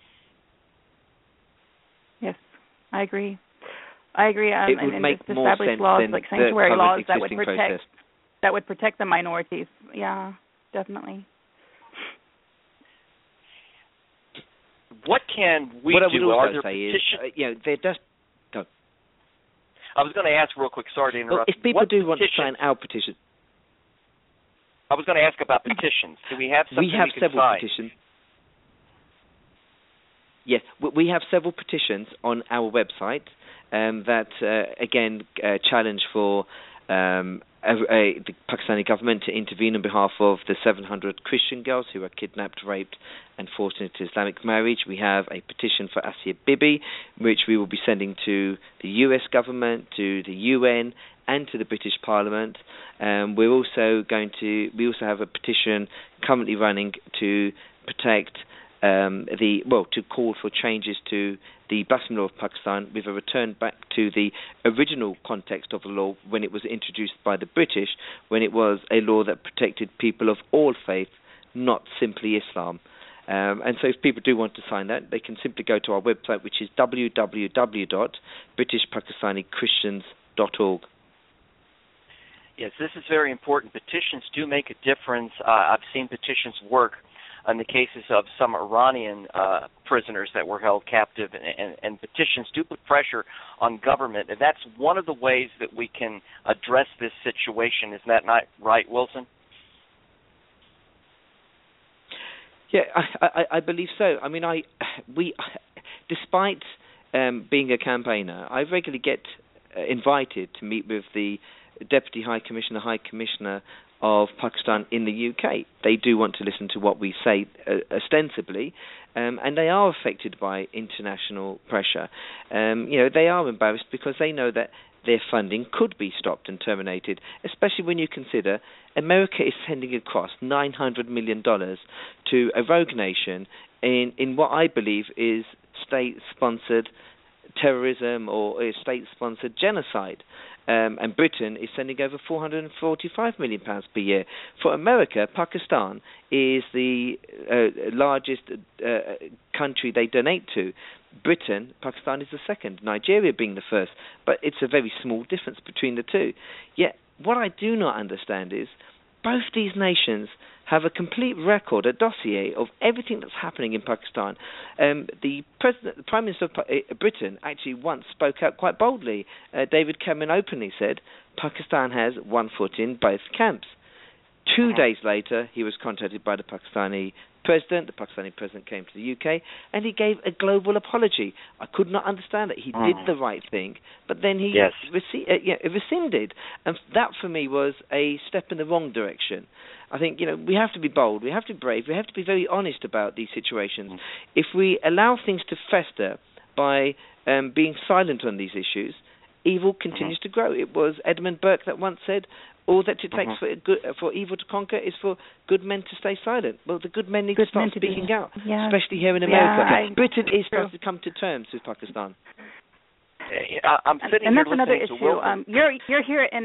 Yes, I agree. It would make more sense laws, than like sanctuary laws that would protect the minorities. Yeah, definitely. What can we do? What I would also say is, they're just... Go. I was going to ask real quick, sorry to interrupt. If people do want to sign our petition... I was going to ask about petitions. Do we have something we have several sign? Petitions. Yes, we have several petitions on our website that, again, challenge for the Pakistani government to intervene on behalf of the 700 Christian girls who were kidnapped, raped, and forced into Islamic marriage. We have a petition for Asia Bibi, which we will be sending to the US government, to the UN, and to the British Parliament. We also have a petition currently running to protect to call for changes to the blasphemy law of Pakistan with a return back to the original context of the law when it was introduced by the British, when it was a law that protected people of all faiths, not simply Islam. And so if people do want to sign that, they can simply go to our website, which is www.britishpakistanicchristians.org. Yes, this is very important. Petitions do make a difference. I've seen petitions work in the cases of some Iranian prisoners that were held captive, and petitions do put pressure on government, and that's one of the ways that we can address this situation. Isn't that not right, Wilson? Yeah, I believe so. I mean, despite being a campaigner, I regularly get invited to meet with the Deputy High Commissioner of Pakistan in the UK. They do want to listen to what we say ostensibly, and they are affected by international pressure. They are embarrassed because they know that their funding could be stopped and terminated, especially when you consider America is sending across $900 million to a rogue nation in what I believe is state-sponsored terrorism or a state-sponsored genocide. And Britain is sending over £445 million per year. For America, Pakistan is the largest country they donate to. Pakistan is the second, Nigeria being the first. But it's a very small difference between the two. Yet, what I do not understand is both these nations have a complete record, a dossier of everything that's happening in Pakistan. The Prime Minister of Britain actually once spoke out quite boldly. David Cameron openly said, Pakistan has one foot in both camps. 2 days later, he was contacted by the Pakistani president. The Pakistani president came to the UK, and he gave a global apology. I could not understand it. He did the right thing, but then he rescinded. And that, for me, was a step in the wrong direction. I think, we have to be bold, we have to be brave, we have to be very honest about these situations. If we allow things to fester by being silent on these issues, evil continues to grow. It was Edmund Burke that once said, all that it takes for evil to conquer is for good men to stay silent. Well, the good men need to start speaking out, especially here in America. Britain is supposed to come to terms with Pakistan. I'm sitting and here that's another listening issue. to You're here in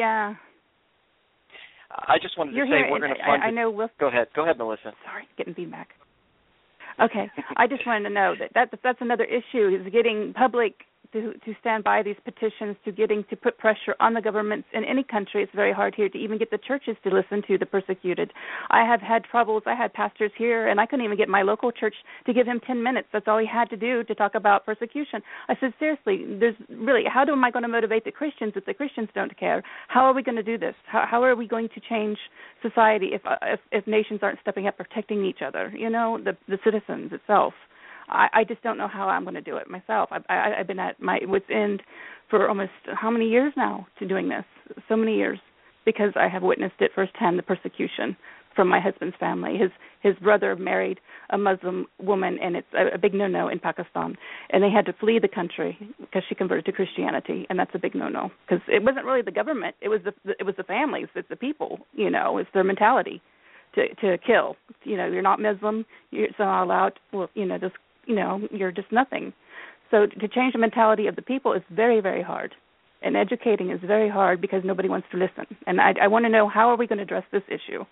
I just wanted to say we're going to fund. I know. Go ahead, Melissa. Sorry, getting feedback. Okay, I just wanted to know that's another issue is getting public to stand by these petitions, to put pressure on the governments in any country. It's very hard here to even get the churches to listen to the persecuted. I have had troubles. I had pastors here, and I couldn't even get my local church to give him 10 minutes. That's all he had to do to talk about persecution. I said, seriously, how am I going to motivate the Christians if the Christians don't care? How are we going to do this? How are we going to change society if nations aren't stepping up, protecting each other, the citizens itself? I just don't know how I'm going to do it myself. I've been at my wit's end for almost how many years now to doing this? So many years, because I have witnessed it firsthand, the persecution from my husband's family. His brother married a Muslim woman, and it's a big no-no in Pakistan. And they had to flee the country because she converted to Christianity, and that's a big no-no because it wasn't really the government; it was the families, it's the people. It's their mentality to kill. You're not Muslim, you're not allowed. Well, you're just nothing. So to change the mentality of the people is very, very hard. And educating is very hard because nobody wants to listen. And I want to know, how are we going to address this issue?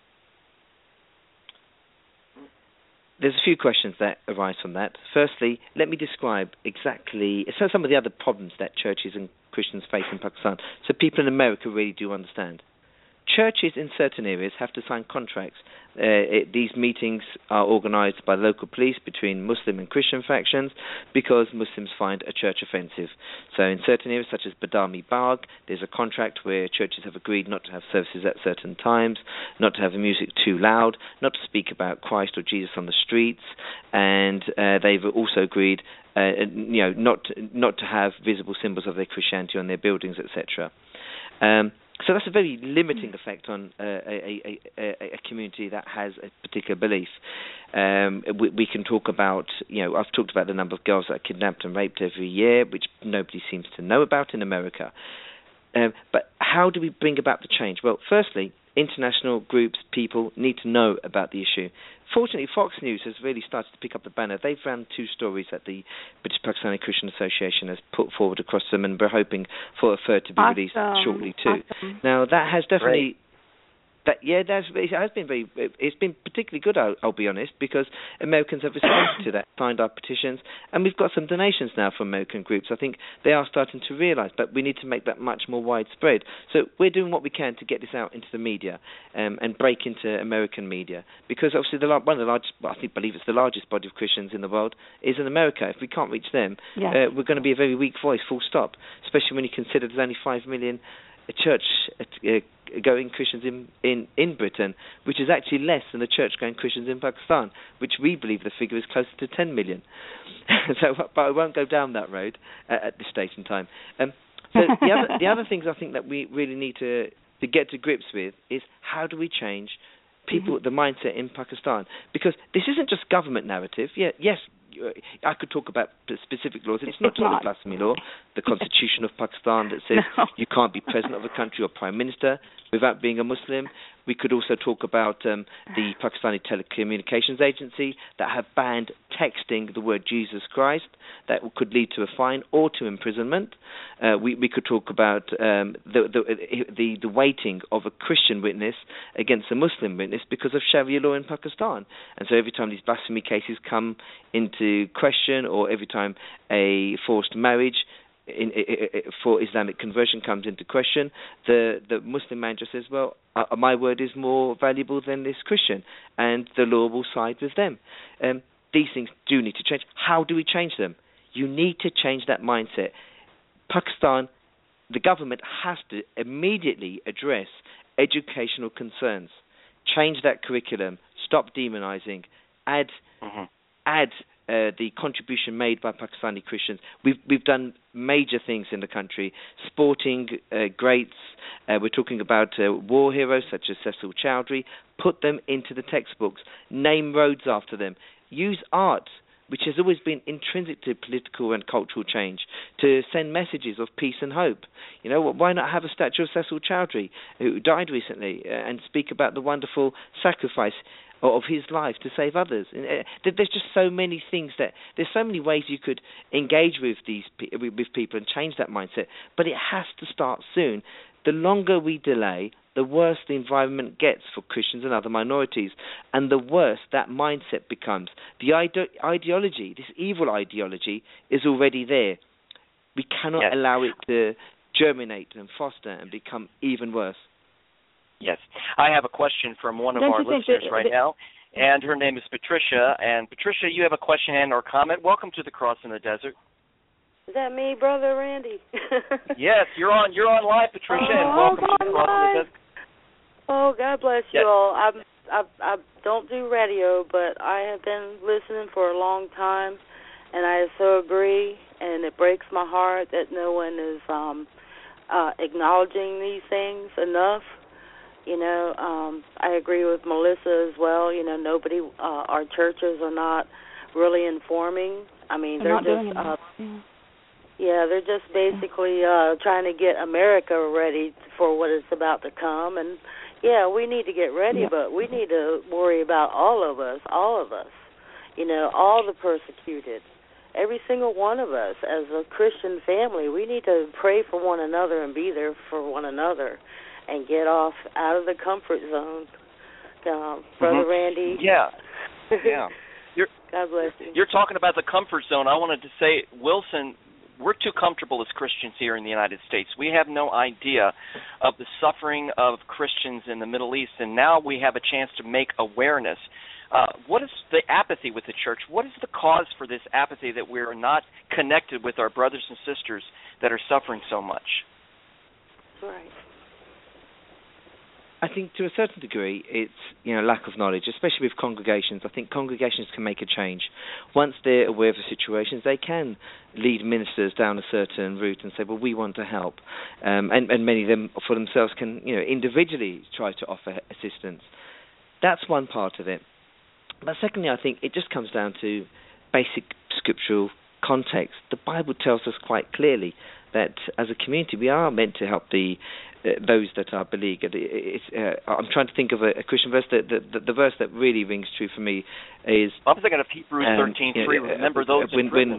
There's a few questions that arise from that. Firstly, let me describe exactly some of the other problems that churches and Christians face in Pakistan, so people in America really do understand. Churches in certain areas have to sign contracts. These meetings are organised by the local police between Muslim and Christian factions because Muslims find a church offensive. So in certain areas such as Badami Bagh, there's a contract where churches have agreed not to have services at certain times, not to have the music too loud, not to speak about Christ or Jesus on the streets, and they've also agreed not to have visible symbols of their Christianity on their buildings, etc. So that's a very limiting effect on a community that has a particular belief. We can talk about, I've talked about the number of girls that are kidnapped and raped every year, which nobody seems to know about in America. But how do we bring about the change? Well, firstly, international groups, people need to know about the issue. Fortunately, Fox News has really started to pick up the banner. They've ran 2 stories that the British Pakistani Christian Association has put forward across them, and we're hoping for a third to be released shortly too. Awesome. Now, that has definitely... Great. It's been particularly good, I'll be honest, because Americans have responded to that, signed our petitions, and we've got some donations now from American groups. I think they are starting to realise, but we need to make that much more widespread. So we're doing what we can to get this out into the media and break into American media, because obviously one of the largest, I believe it's the largest body of Christians in the world, is in America. If we can't reach them, we're going to be a very weak voice, full stop, especially when you consider there's only 5 million church-going Christians in Britain, which is actually less than the church-going Christians in Pakistan, which we believe the figure is closer to 10 million. But I won't go down that road at this stage in time. So the other things I think that we really need to get to grips with is, how do we change people, the mindset in Pakistan? Because this isn't just government narrative. Yes, I could talk about specific laws. It's not just the blasphemy law, the Constitution of Pakistan that says you can't be president of a country or prime minister without being a Muslim. We could also talk about the Pakistani Telecommunications Agency that have banned texting the word Jesus Christ. That could lead to a fine or to imprisonment. We could talk about the weighting of a Christian witness against a Muslim witness because of Sharia law in Pakistan. And so every time these blasphemy cases come into question, or every time a forced marriage for Islamic conversion comes into question, the Muslim man just says, well, my word is more valuable than this Christian, and the law will side with them. These things do need to change. How do we change them? You need to change that mindset. Pakistan, the government has to immediately address educational concerns, change that curriculum, stop demonizing, add the contribution made by Pakistani Christians. We've done major things in the country, sporting greats. We're talking about war heroes such as Cecil Chowdhury. Put them into the textbooks. Name roads after them. Use art, which has always been intrinsic to political and cultural change, to send messages of peace and hope. Why not have a statue of Cecil Chowdhury, who died recently, and speak about the wonderful sacrifice of his life to save others? There's just so many things there's so many ways you could engage with with people and change that mindset, but it has to start soon. The longer we delay, the worse the environment gets for Christians and other minorities, and the worse that mindset becomes. The ideology, this evil ideology, is already there. We cannot allow it to germinate and foster and become even worse. Yes. I have a question from one of our listeners right now, and her name is Patricia. And Patricia, you have a question and or comment. Welcome to the Cross in the Desert. Is that me, Brother Randy? Yes, you're on live, Patricia, and welcome to the Cross in the Desert. Oh, God bless you all. I don't do radio, but I have been listening for a long time, and I so agree, and it breaks my heart that no one is acknowledging these things enough. You know, I agree with Melissa as well. You know, nobody, our churches are not really informing. I mean, they're just, they're just basically trying to get America ready for what is about to come. And, we need to get ready, but we need to worry about all of us, you know, all the persecuted. Every single one of us as a Christian family, we need to pray for one another and be there for one another and get off out of the comfort zone. Brother Randy. Yeah. God bless you. You're talking about the comfort zone. I wanted to say, Wilson, we're too comfortable as Christians here in the United States. We have no idea of the suffering of Christians in the Middle East, and now we have a chance to make awareness. What is the apathy with the church? What is the cause for this apathy that we're not connected with our brothers and sisters that are suffering so much? Right. I think to a certain degree it's, lack of knowledge, especially with congregations. I think congregations can make a change. Once they're aware of the situations, they can lead ministers down a certain route and say, well, we want to help. And many of them for themselves can, individually try to offer assistance. That's one part of it. But secondly, I think it just comes down to basic scriptural context. The Bible tells us quite clearly that as a community we are meant to help those that are beleaguered. I'm trying to think of a Christian verse. The verse that really rings true for me is... I'm thinking of Hebrews 13:3. Remember those in prison.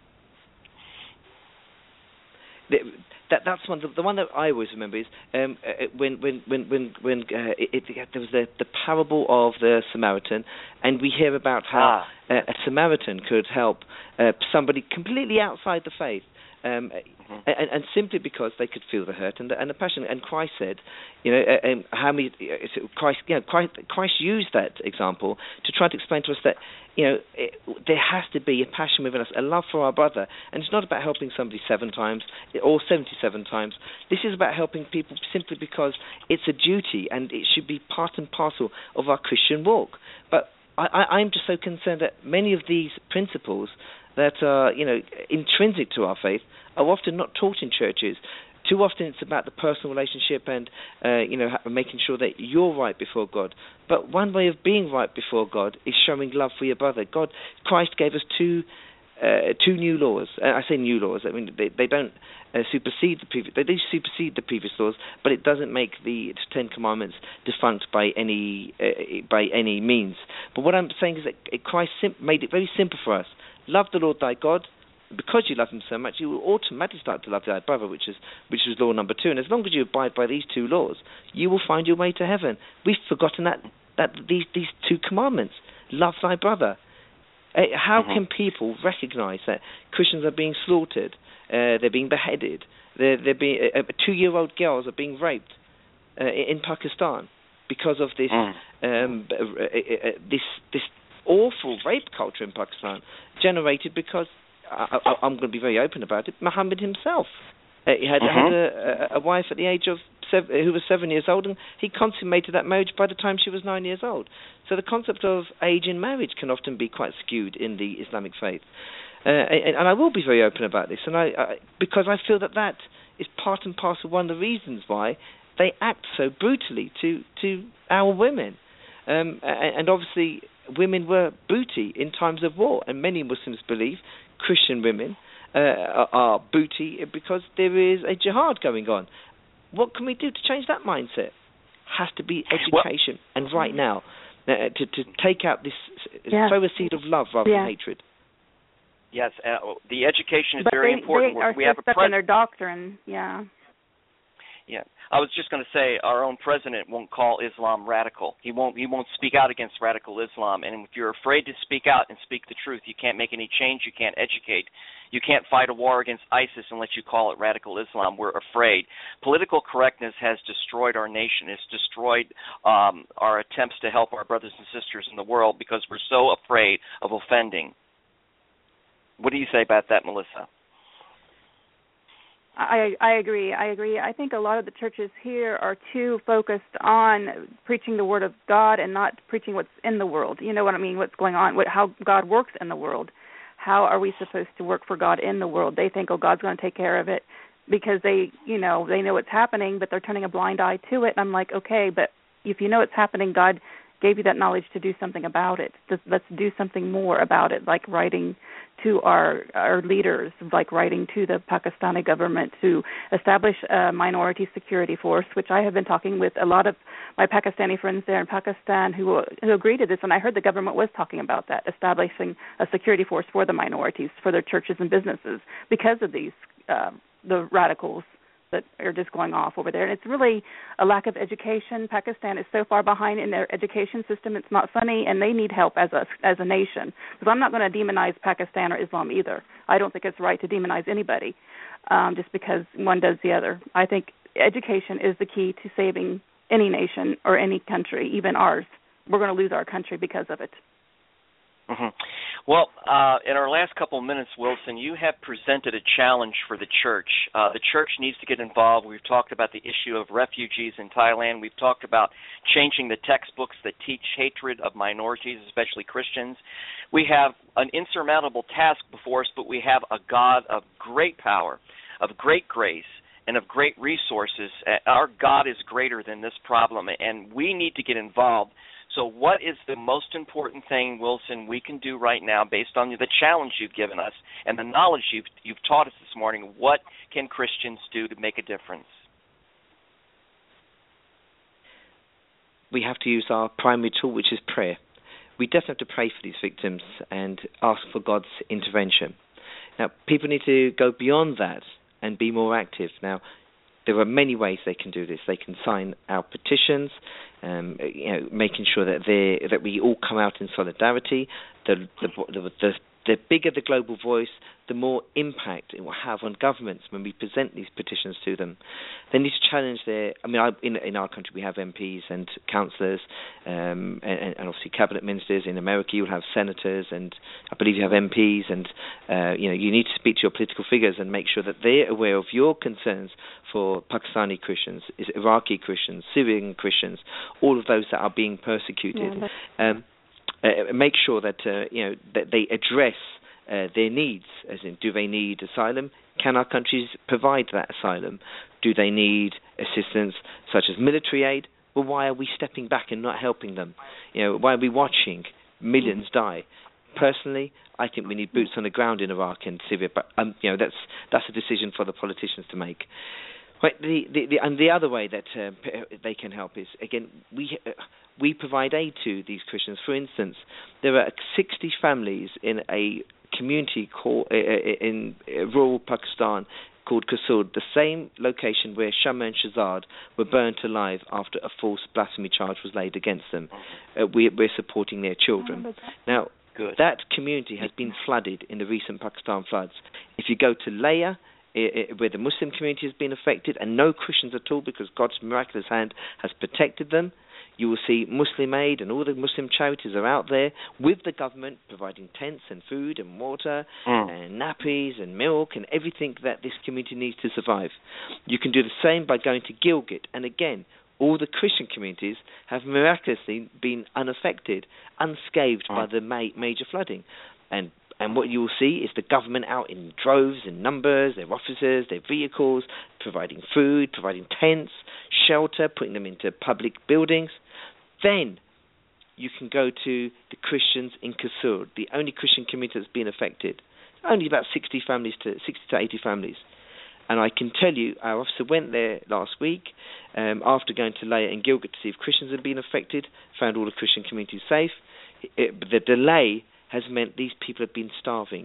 That's one. The one that I always remember is when there was the parable of the Samaritan, and we hear about how a Samaritan could help somebody completely outside the faith. And simply because they could feel the hurt and the passion. And Christ said, Christ used that example to try to explain to us that, there has to be a passion within us, a love for our brother. And it's not about helping somebody 7 times or 77 times. This is about helping people simply because it's a duty and it should be part and parcel of our Christian walk. But I'm just so concerned that many of these principles that are, intrinsic to our faith are often not taught in churches. Too often it's about the personal relationship and, making sure that you're right before God. But one way of being right before God is showing love for your brother. Christ gave us two new laws. I say new laws. I mean, they don't supersede the previous. They do supersede the previous laws, but it doesn't make the 10 Commandments defunct by any means. But what I'm saying is that Christ made it very simple for us. Love the Lord thy God. Because you love him so much, you will automatically start to love thy brother, which is law number 2. And as long as you abide by these 2 laws, you will find your way to heaven. We've forgotten that these 2 commandments. Love thy brother. How can people recognize that Christians are being slaughtered, they're being beheaded, they're being 2-year-old girls are being raped in Pakistan because of this this awful rape culture in Pakistan, generated because I'm going to be very open about it. Muhammad himself, he had a wife at the age of who was 7 years old, and he consummated that marriage by the time she was 9 years old. So the concept of age in marriage can often be quite skewed in the Islamic faith, and I will be very open about this, and because I feel that is part and parcel one of the reasons why they act so brutally to our women, and obviously women were booty in times of war, and many Muslims believe Christian women are booty because there is a jihad going on. What can we do to change that mindset? Has to be education, and right now, to take out this, sow a seed of love rather than hatred. Yes, the education is very important. They are we have stuck in their doctrine, Yeah, I was just going to say our own president won't call Islam radical. He won't speak out against radical Islam. And if you're afraid to speak out and speak the truth, you can't make any change. You can't educate. You can't fight a war against ISIS unless you call it radical Islam. We're afraid. Political correctness has destroyed our nation. It's destroyed our attempts to help our brothers and sisters in the world because we're so afraid of offending. What do you say about that, Melissa? I agree. I think a lot of the churches here are too focused on preaching the Word of God and not preaching what's in the world. You know what I mean? What's going on? How God works in the world. How are we supposed to work for God in the world? They think, God's going to take care of it because they know what's happening, but they're turning a blind eye to it. And I'm like, okay, but if you know it's happening, God gave you that knowledge to do something about it. Let's do something more about it, like writing to our leaders, like writing to the Pakistani government to establish a minority security force, which I have been talking with a lot of my Pakistani friends there in Pakistan who agree to this, and I heard the government was talking about that, establishing a security force for the minorities, for their churches and businesses, because of these the radicals that are just going off over there. And it's really a lack of education. Pakistan is so far behind in their education system, it's not funny, and they need help as a nation. Because I'm not going to demonize Pakistan or Islam either. I don't think it's right to demonize anybody just because one does the other. I think education is the key to saving any nation or any country, even ours. We're going to lose our country because of it. Mm-hmm. Well, in our last couple of minutes, Wilson, you have presented a challenge for the church. The church needs to get involved. We've talked about the issue of refugees in Thailand. We've talked about changing the textbooks that teach hatred of minorities, especially Christians. We have an insurmountable task before us, but we have a God of great power, of great grace, and of great resources. Our God is greater than this problem, and we need to get involved. So what is the most important thing, Wilson, we can do right now based on the challenge you've given us and the knowledge you've taught us this morning? What can Christians do to make a difference? We have to use our primary tool, which is prayer. We definitely have to pray for these victims and ask for God's intervention. Now, people need to go beyond that and be more active. Now, there are many ways they can do this. They can sign our petitions, making sure that we all come out in solidarity. The bigger the global voice, the more impact it will have on governments when we present these petitions to them. They need to challenge in our country we have MPs and councillors and obviously cabinet ministers. In America you'll have senators, and I believe you have MPs, and you need to speak to your political figures and make sure that they're aware of your concerns for Pakistani Christians, Iraqi Christians, Syrian Christians, all of those that are being persecuted. Make sure that that they address their needs, as in, do they need asylum? Can our countries provide that asylum? Do they need assistance such as military aid? Well, why are we stepping back and not helping them? Why are we watching millions die? Personally, I think we need boots on the ground in Iraq and Syria, but that's a decision for the politicians to make. But the other way that they can help is, again, we provide aid to these Christians. For instance, there are 60 families in a community called in rural Pakistan called Kasur, the same location where Shama and Shahzad were burnt alive after a false blasphemy charge was laid against them. We're supporting their children. Now, that community has been flooded in the recent Pakistan floods. If you go to Leah, where the Muslim community has been affected, and no Christians at all because God's miraculous hand has protected them, you will see Muslim Aid and all the Muslim charities are out there with the government providing tents and food and water and nappies and milk and everything that this community needs to survive. You can do the same by going to Gilgit, and again, all the Christian communities have miraculously been unaffected, unscathed by the major flooding. And what you will see is the government out in droves, in numbers, their officers, their vehicles, providing food, providing tents, shelter, putting them into public buildings. Then you can go to the Christians in Kasur, the only Christian community that's been affected. Only about 60 to 80 families. And I can tell you, our officer went there last week after going to Leah and Gilgit to see if Christians had been affected, found all the Christian communities safe. The delay has meant these people have been starving.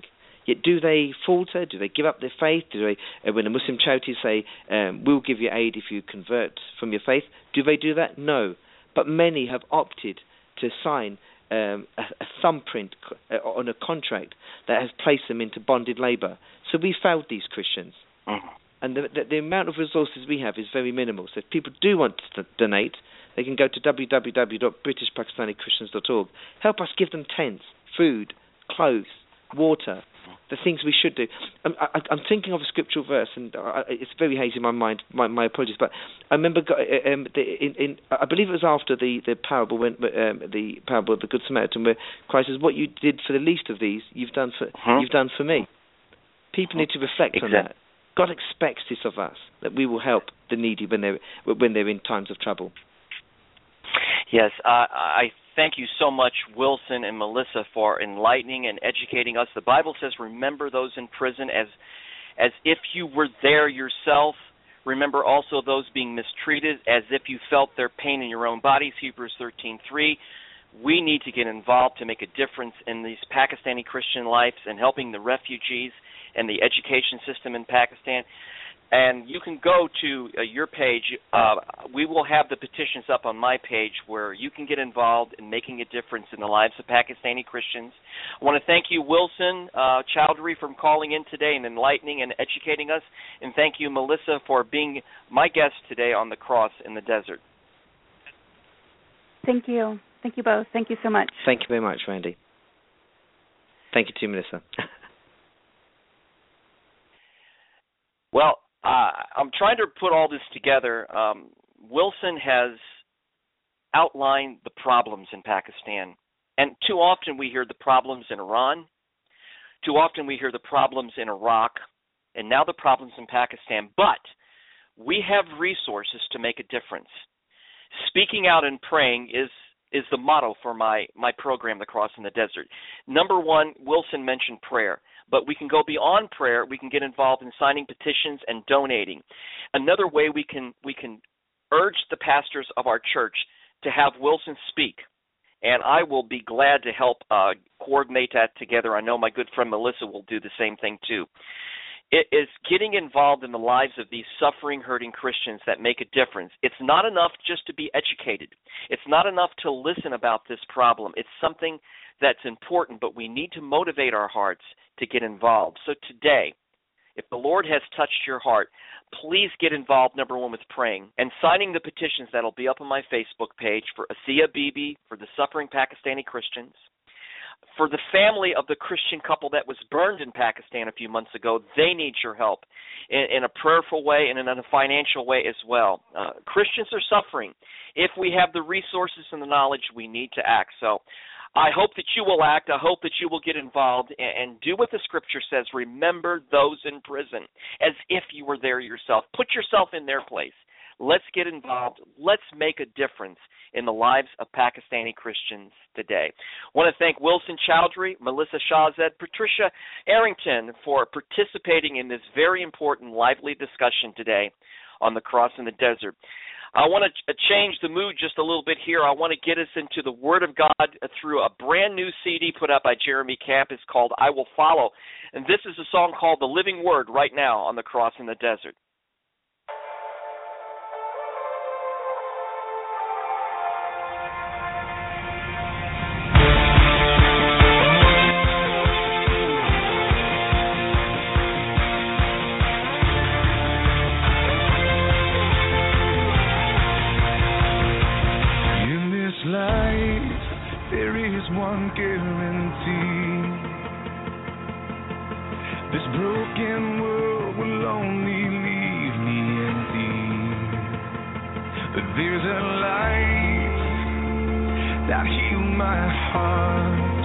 Yet do they falter? Do they give up their faith? Do they, when the Muslim charities say, we'll give you aid if you convert from your faith, do they do that? No. But many have opted to sign a thumbprint on a contract that has placed them into bonded labour. So we failed these Christians. And the amount of resources we have is very minimal. So if people do want to donate, they can go to www.britishpakistanichristians.org. Help us give them tents, food, clothes, water, the things we should do. I'm thinking of a scriptural verse, and it's very hazy in my mind. My apologies, but I remember I believe it was after the parable the parable of the Good Samaritan, where Christ says, "What you did for the least of these, you've done for me." People need to reflect on that. God expects this of us, that we will help the needy when they're in times of trouble. Yes, I thank you so much, Wilson and Melissa, for enlightening and educating us. The Bible says, remember those in prison as if you were there yourself. Remember also those being mistreated as if you felt their pain in your own bodies, Hebrews 13:3. We need to get involved to make a difference in these Pakistani Christian lives and helping the refugees and the education system in Pakistan. And you can go to your page. We will have the petitions up on my page where you can get involved in making a difference in the lives of Pakistani Christians. I want to thank you, Wilson Chowdhury, for calling in today and enlightening and educating us. And thank you, Melissa, for being my guest today on The Cross in the Desert. Thank you. Thank you both. Thank you so much. Thank you very much, Randy. Thank you to Melissa. Well, I'm trying to put all this together. Wilson has outlined the problems in Pakistan. And too often we hear the problems in Iran. Too often we hear the problems in Iraq. And now the problems in Pakistan. But we have resources to make a difference. Speaking out and praying is the motto for my program, The Cross in the Desert. Number one, Wilson mentioned prayer. But we can go beyond prayer. We can get involved in signing petitions and donating. Another way we can urge the pastors of our church to have Wilson speak. And I will be glad to help coordinate that together. I know my good friend Melissa will do the same thing too. It is getting involved in the lives of these suffering, hurting Christians that make a difference. It's not enough just to be educated. It's not enough to listen about this problem. It's something that's important, but we need to motivate our hearts to get involved. So today, if the Lord has touched your heart, please get involved, number one, with praying and signing the petitions that will be up on my Facebook page for Asiya Bibi, for the suffering Pakistani Christians, for the family of the Christian couple that was burned in Pakistan a few months ago. They need your help in a prayerful way and in a financial way as well. Christians are suffering. If we have the resources and the knowledge, we need to act. So I hope that you will act. I hope that you will get involved and do what the Scripture says. Remember those in prison as if you were there yourself. Put yourself in their place. Let's get involved. Let's make a difference in the lives of Pakistani Christians today. I want to thank Wilson Chowdhury, Melissa Shahzad, Patricia Arrington for participating in this very important, lively discussion today on The Cross in the Desert. I want to change the mood just a little bit here. I want to get us into the Word of God through a brand new CD put out by Jeremy Camp. It's called I Will Follow. And this is a song called The Living Word right now on The Cross in the Desert. One guarantee, this broken world will only leave me empty, but there's a light that heals my heart,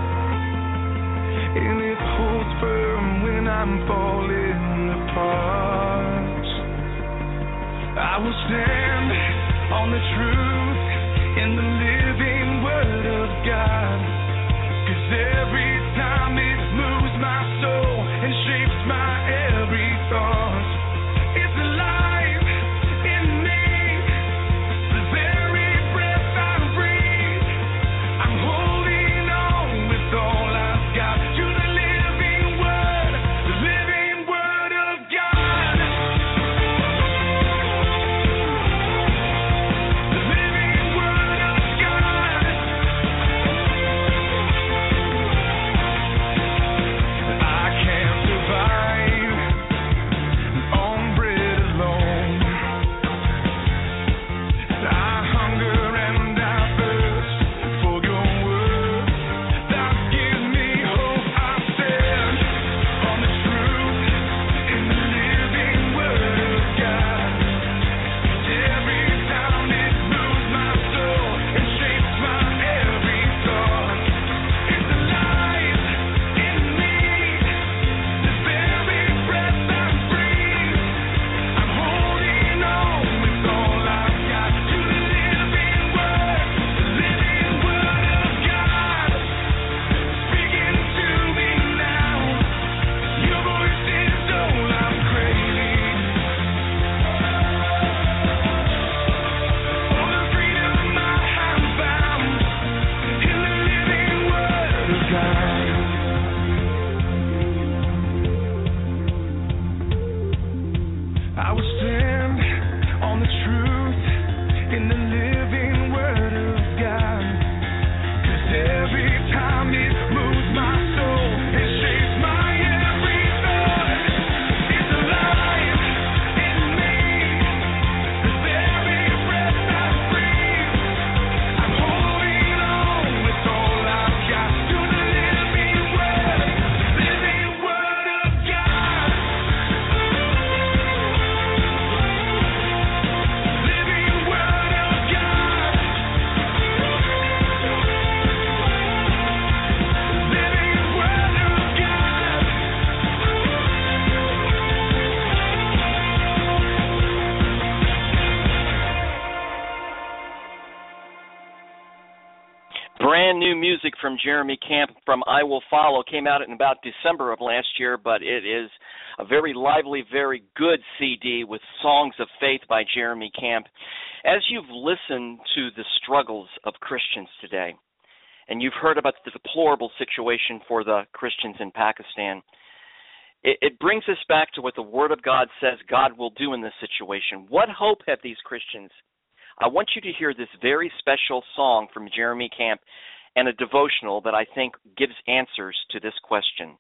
and it holds firm when I'm falling apart. I will stand on the truth in the living Word of God, 'cause every time it moves my soul and shapes my every thought, it's alive in me. The very breath I breathe, I'm holding on with all I've got to the living Word. Brand new music from Jeremy Camp from I Will Follow came out in about December of last year, but it is a very lively, very good CD with songs of faith by Jeremy Camp. As you've listened to the struggles of Christians today, and you've heard about the deplorable situation for the Christians in Pakistan, it brings us back to what the Word of God says God will do in this situation. What hope have these Christians? I want you to hear this very special song from Jeremy Camp and a devotional that I think gives answers to this question.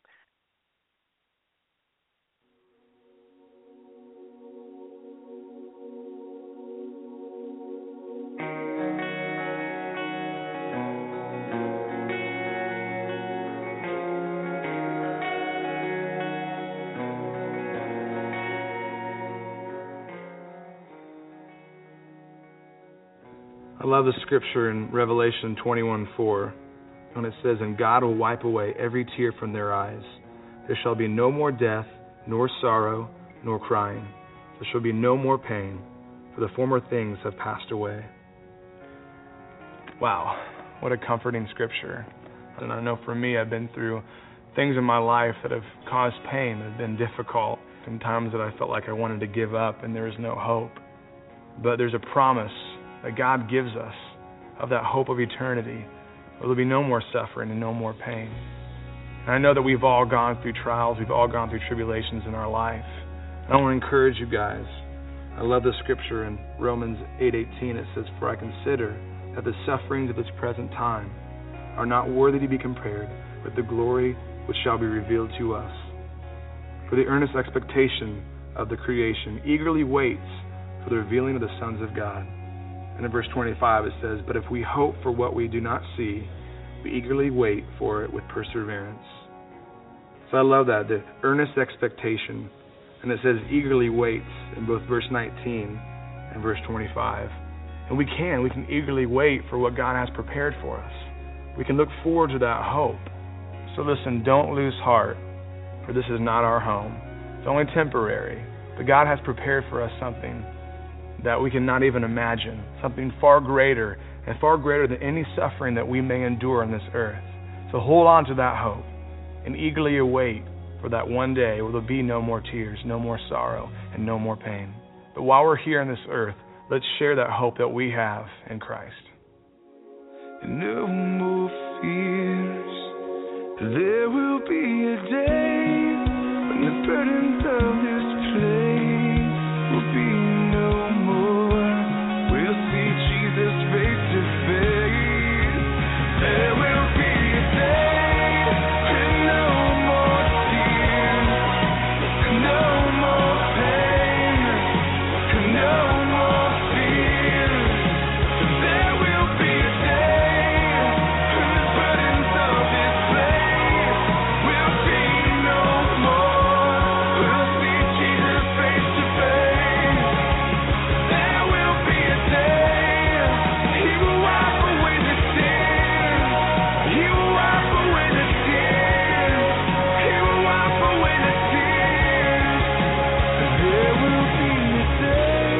I love the scripture in Revelation 21:4, when it says, "And God will wipe away every tear from their eyes. There shall be no more death, nor sorrow, nor crying. There shall be no more pain, for the former things have passed away." Wow, what a comforting scripture. And I know for me, I've been through things in my life that have caused pain, that have been difficult, and times that I felt like I wanted to give up and there was no hope. But there's a promise that God gives us of that hope of eternity, where there'll be no more suffering and no more pain. And I know that we've all gone through trials, we've all gone through tribulations in our life. And I want to encourage you guys. I love the scripture in Romans 8:18. It says, "For I consider that the sufferings of this present time are not worthy to be compared with the glory which shall be revealed to us. For the earnest expectation of the creation eagerly waits for the revealing of the sons of God." And in verse 25 it says, "But if we hope for what we do not see, we eagerly wait for it with perseverance." So I love that, the earnest expectation. And it says eagerly waits in both verse 19 and verse 25. And we can eagerly wait for what God has prepared for us. We can look forward to that hope. So listen, don't lose heart, for this is not our home. It's only temporary. But God has prepared for us something that we cannot even imagine, something far greater, and far greater than any suffering that we may endure on this earth. So hold on to that hope and eagerly await for that one day where there'll be no more tears, no more sorrow, and no more pain. But while we're here on this earth, let's share that hope that we have in Christ. No more fears. There will be a day when the burdens of this place will be no more. We'll see Jesus face to face. There will be a day with no more tears, no more pain, no more fear. There will be a day when the burdens of this place will be no more. We'll see Jesus face to face. There will be a day He will wipe away the tears. He will wipe away the tears. He will wipe away the tears. There will be a day.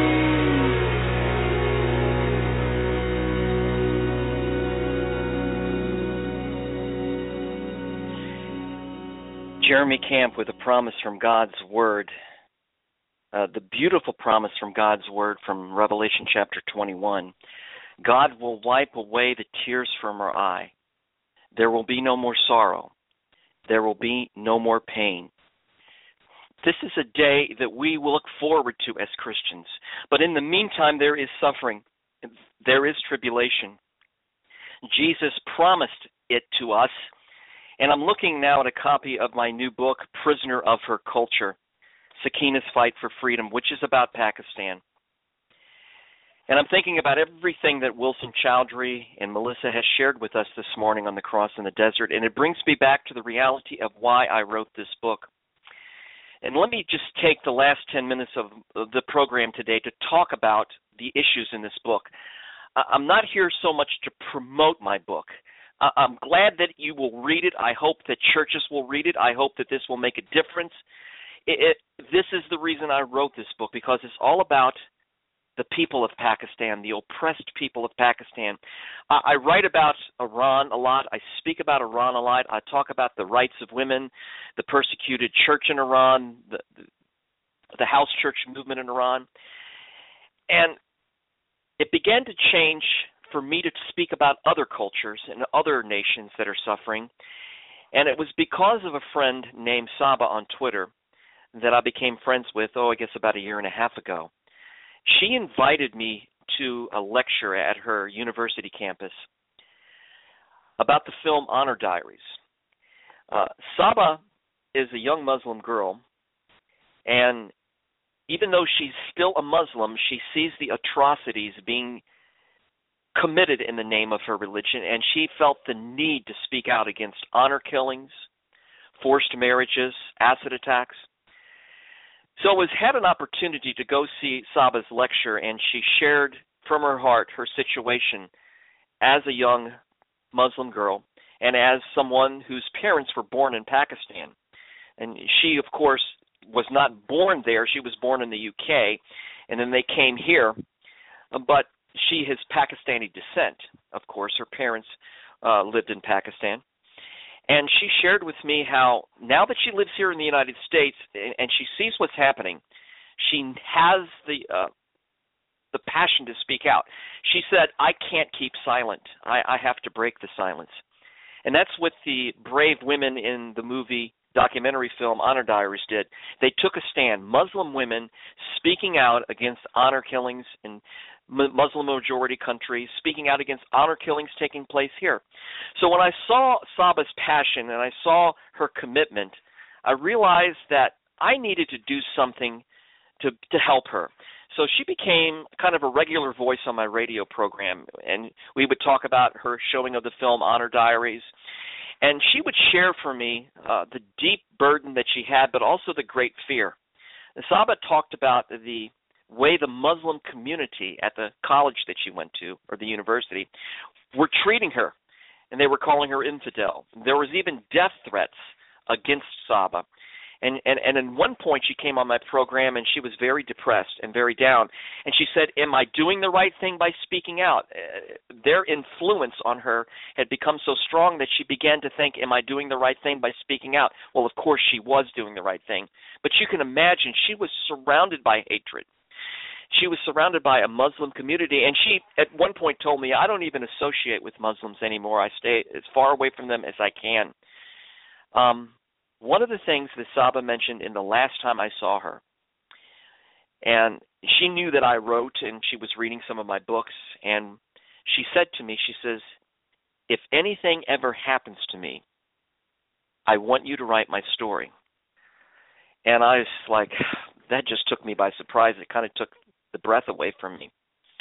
Jeremy Camp with a promise from God's Word. The beautiful promise from God's Word from Revelation chapter 21. God will wipe away the tears from our eye. There will be no more sorrow. There will be no more pain. This is a day that we will look forward to as Christians. But in the meantime, there is suffering. There is tribulation. Jesus promised it to us. And I'm looking now at a copy of my new book, Prisoner of Her Culture, Sakina's Fight for Freedom, which is about Pakistan. And I'm thinking about everything that Wilson Chowdhury and Melissa has shared with us this morning on the Cross in the Desert, and it brings me back to the reality of why I wrote this book. And let me just take the last 10 minutes of the program today to talk about the issues in this book. I'm not here so much to promote my book. I'm glad that you will read it. I hope that churches will read it. I hope that this will make a difference. This is the reason I wrote this book, because it's all about the people of Pakistan, the oppressed people of Pakistan. I write about Iran a lot. I speak about Iran a lot. I talk about the rights of women, the persecuted church in Iran, the house church movement in Iran. And it began to change for me to speak about other cultures and other nations that are suffering. And it was because of a friend named Saba on Twitter that I became friends with, I guess about a year and a half ago. She invited me to a lecture at her university campus about the film Honor Diaries. Saba is a young Muslim girl, and even though she's still a Muslim, she sees the atrocities being committed in the name of her religion, and she felt the need to speak out against honor killings, forced marriages, acid attacks. So I had an opportunity to go see Saba's lecture, and she shared from her heart her situation as a young Muslim girl and as someone whose parents were born in Pakistan. And she, of course, was not born there. She was born in the UK, and then they came here. But she has Pakistani descent, of course. Her parents lived in Pakistan. And she shared with me how now that she lives here in the United States and she sees what's happening, she has the passion to speak out. She said, I can't keep silent. I have to break the silence. And that's what the brave women in the documentary film Honor Diaries did. They took a stand, Muslim women speaking out against honor killings in Muslim-majority countries, speaking out against honor killings taking place here. So when I saw Saba's passion and I saw her commitment, I realized that I needed to do something to help her. So she became kind of a regular voice on my radio program, and we would talk about her showing of the film Honor Diaries. And she would share for me the deep burden that she had, but also the great fear. And Saba talked about the way the Muslim community at the college that she went to, or the university, were treating her, and they were calling her infidel. There was even death threats against Saba. And at one point she came on my program and she was very depressed and very down. And she said, am I doing the right thing by speaking out? Their influence on her had become so strong that she began to think, am I doing the right thing by speaking out? Well, of course she was doing the right thing. But you can imagine she was surrounded by hatred. She was surrounded by a Muslim community, and she at one point told me, I don't even associate with Muslims anymore. I stay as far away from them as I can. One of the things that Saba mentioned in the last time I saw her, and she knew that I wrote and she was reading some of my books, and she said to me, she says, if anything ever happens to me, I want you to write my story. And I was like, that just took me by surprise. It kind of took the breath away from me.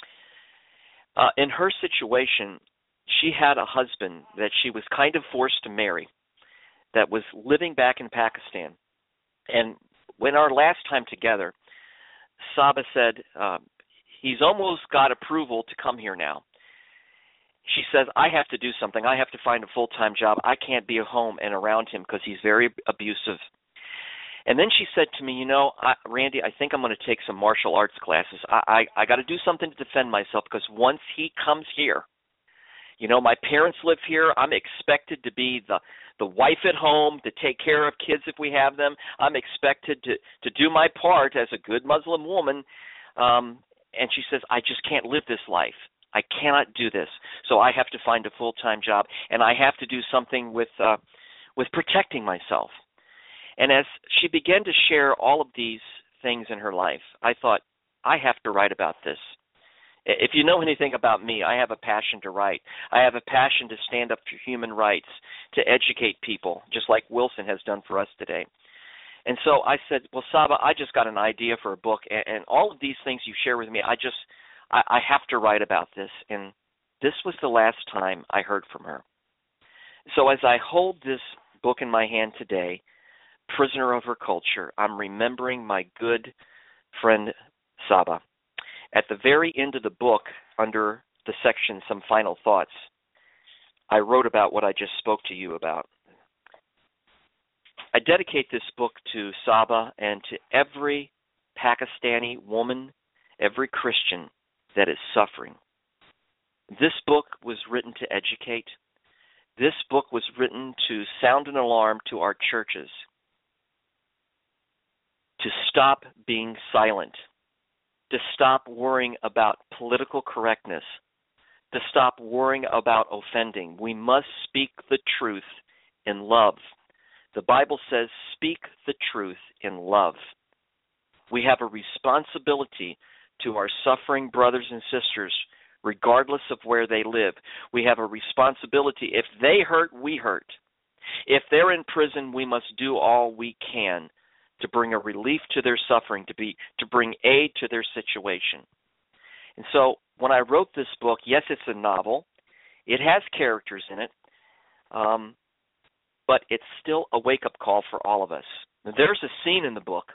In her situation, she had a husband that she was kind of forced to marry that was living back in Pakistan. And when our last time together, Saba said, he's almost got approval to come here now. She says, I have to do something. I have to find a full-time job. I can't be at home and around him because he's very abusive. And then she said to me, Randy, I think I'm going to take some martial arts classes. I got to do something to defend myself because once he comes here, my parents live here. I'm expected to be the wife at home, to take care of kids if we have them. I'm expected to do my part as a good Muslim woman. And she says, I just can't live this life. I cannot do this. So I have to find a full-time job, and I have to do something with protecting myself. And as she began to share all of these things in her life, I thought, I have to write about this. If you know anything about me, I have a passion to write. I have a passion to stand up for human rights, to educate people, just like Wilson has done for us today. And so I said, well, Saba, I just got an idea for a book, and all of these things you share with me, I have to write about this. And this was the last time I heard from her. So as I hold this book in my hand today, Prisoner of Her Culture, I'm remembering my good friend Saba. At the very end of the book, under the section, Some Final Thoughts, I wrote about what I just spoke to you about. I dedicate this book to Saba and to every Pakistani woman every Christian that is suffering. This book was written to educate. This book was written to sound an alarm to our churches, to stop being silent, to stop worrying about political correctness, to stop worrying about offending. We must speak the truth in love. The Bible says, speak the truth in love. We have a responsibility to our suffering brothers and sisters, regardless of where they live. We have a responsibility. If they hurt, we hurt. If they're in prison, we must do all we can to bring a relief to their suffering, to bring aid to their situation. And so when I wrote this book, yes, it's a novel. It has characters in it, but it's still a wake-up call for all of us. Now, there's a scene in the book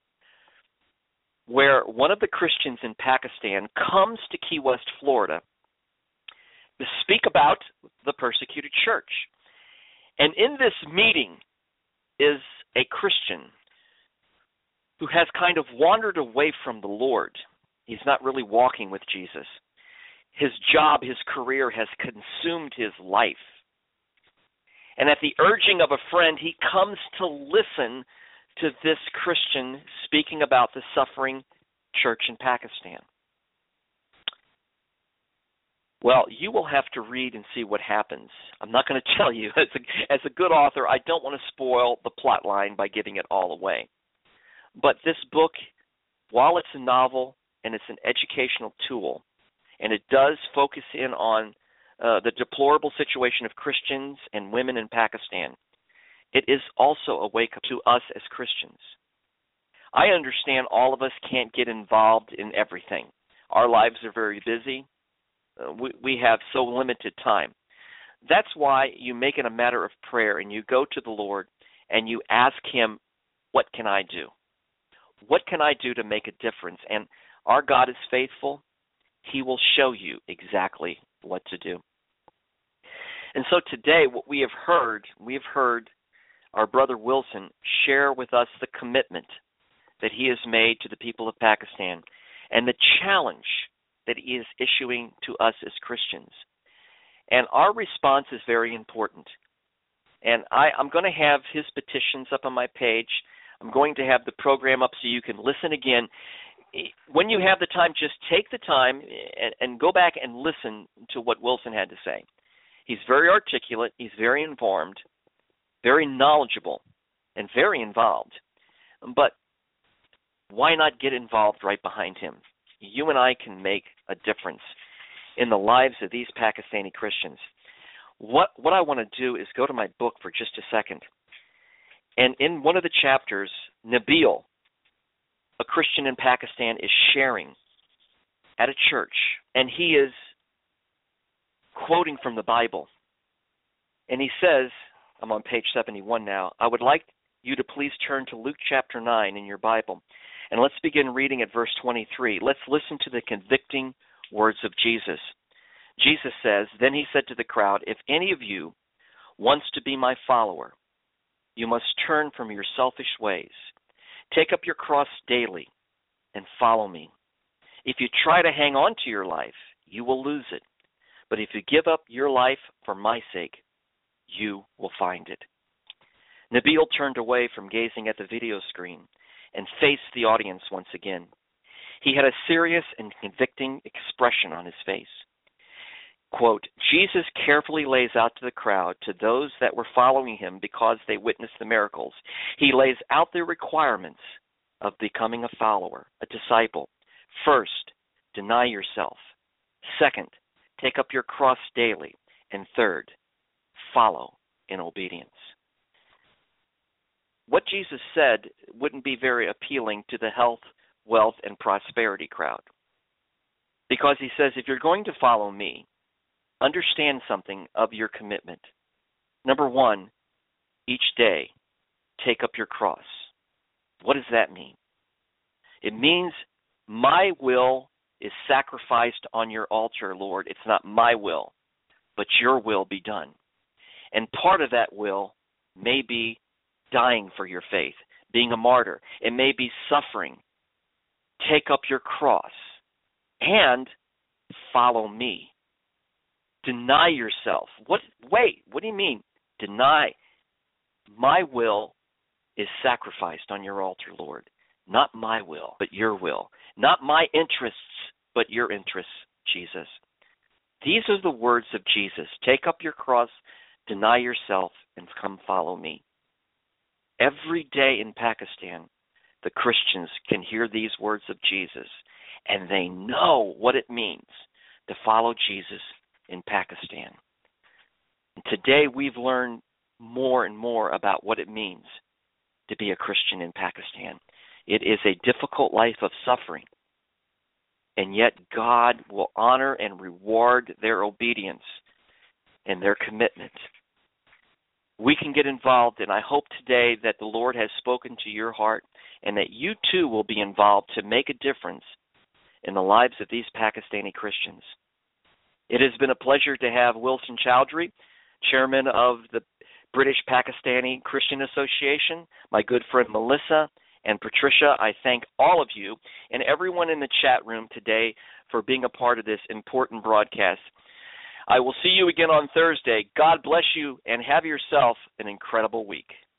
where one of the Christians in Pakistan comes to Key West, Florida, to speak about the persecuted church. And in this meeting is a Christian who has kind of wandered away from the Lord. He's not really walking with Jesus. His job, his career has consumed his life. And at the urging of a friend, he comes to listen to this Christian speaking about the suffering church in Pakistan. Well, you will have to read and see what happens. I'm not going to tell you. As a good author, I don't want to spoil the plot line by giving it all away. But this book, while it's a novel and it's an educational tool, and it does focus in on the deplorable situation of Christians and women in Pakistan, it is also a wake-up to us as Christians. I understand all of us can't get involved in everything. Our lives are very busy. We have so limited time. That's why you make it a matter of prayer and you go to the Lord and you ask Him, what can I do? What can I do to make a difference? And our God is faithful. He will show you exactly what to do. And so today what we have heard our brother Wilson share with us the commitment that he has made to the people of Pakistan and the challenge that he is issuing to us as Christians. And our response is very important. And I'm going to have his petitions up on my page. I'm going to have the program up so you can listen again. When you have the time, just take the time and go back and listen to what Wilson had to say. He's very articulate. He's very informed, very knowledgeable, and very involved. But why not get involved right behind him? You and I can make a difference in the lives of these Pakistani Christians. What I want to do is go to my book for just a second. And in one of the chapters, Nabil, a Christian in Pakistan, is sharing at a church, and he is quoting from the Bible. And he says, I'm on page 71 now, I would like you to please turn to Luke chapter 9 in your Bible, and let's begin reading at verse 23. Let's listen to the convicting words of Jesus. Jesus says, then he said to the crowd, if any of you wants to be my follower, you must turn from your selfish ways. Take up your cross daily and follow me. If you try to hang on to your life, you will lose it. But if you give up your life for my sake, you will find it. Nabil turned away from gazing at the video screen and faced the audience once again. He had a serious and convicting expression on his face. Quote, Jesus carefully lays out to the crowd, to those that were following him because they witnessed the miracles. He lays out the requirements of becoming a follower, a disciple. First, deny yourself. Second, take up your cross daily. And third, follow in obedience. What Jesus said wouldn't be very appealing to the health, wealth, and prosperity crowd. Because he says, if you're going to follow me, understand something of your commitment. Number one, each day, take up your cross. What does that mean? It means my will is sacrificed on your altar, Lord. It's not my will, but your will be done. And part of that will may be dying for your faith, being a martyr. It may be suffering. Take up your cross and follow me. Deny yourself. Wait, what do you mean? Deny. My will is sacrificed on your altar, Lord. Not my will, but your will. Not my interests, but your interests, Jesus. These are the words of Jesus. Take up your cross, deny yourself, and come follow me. Every day in Pakistan, the Christians can hear these words of Jesus, and they know what it means to follow Jesus in Pakistan. And today we've learned more and more about what it means to be a Christian in Pakistan. It is a difficult life of suffering, and yet God will honor and reward their obedience and their commitment. We can get involved, and I hope today that the Lord has spoken to your heart and that you too will be involved to make a difference in the lives of these Pakistani Christians. It has been a pleasure to have Wilson Chowdhury, chairman of the British Pakistani Christian Association, my good friend Melissa, and Patricia. I thank all of you and everyone in the chat room today for being a part of this important broadcast. I will see you again on Thursday. God bless you and have yourself an incredible week.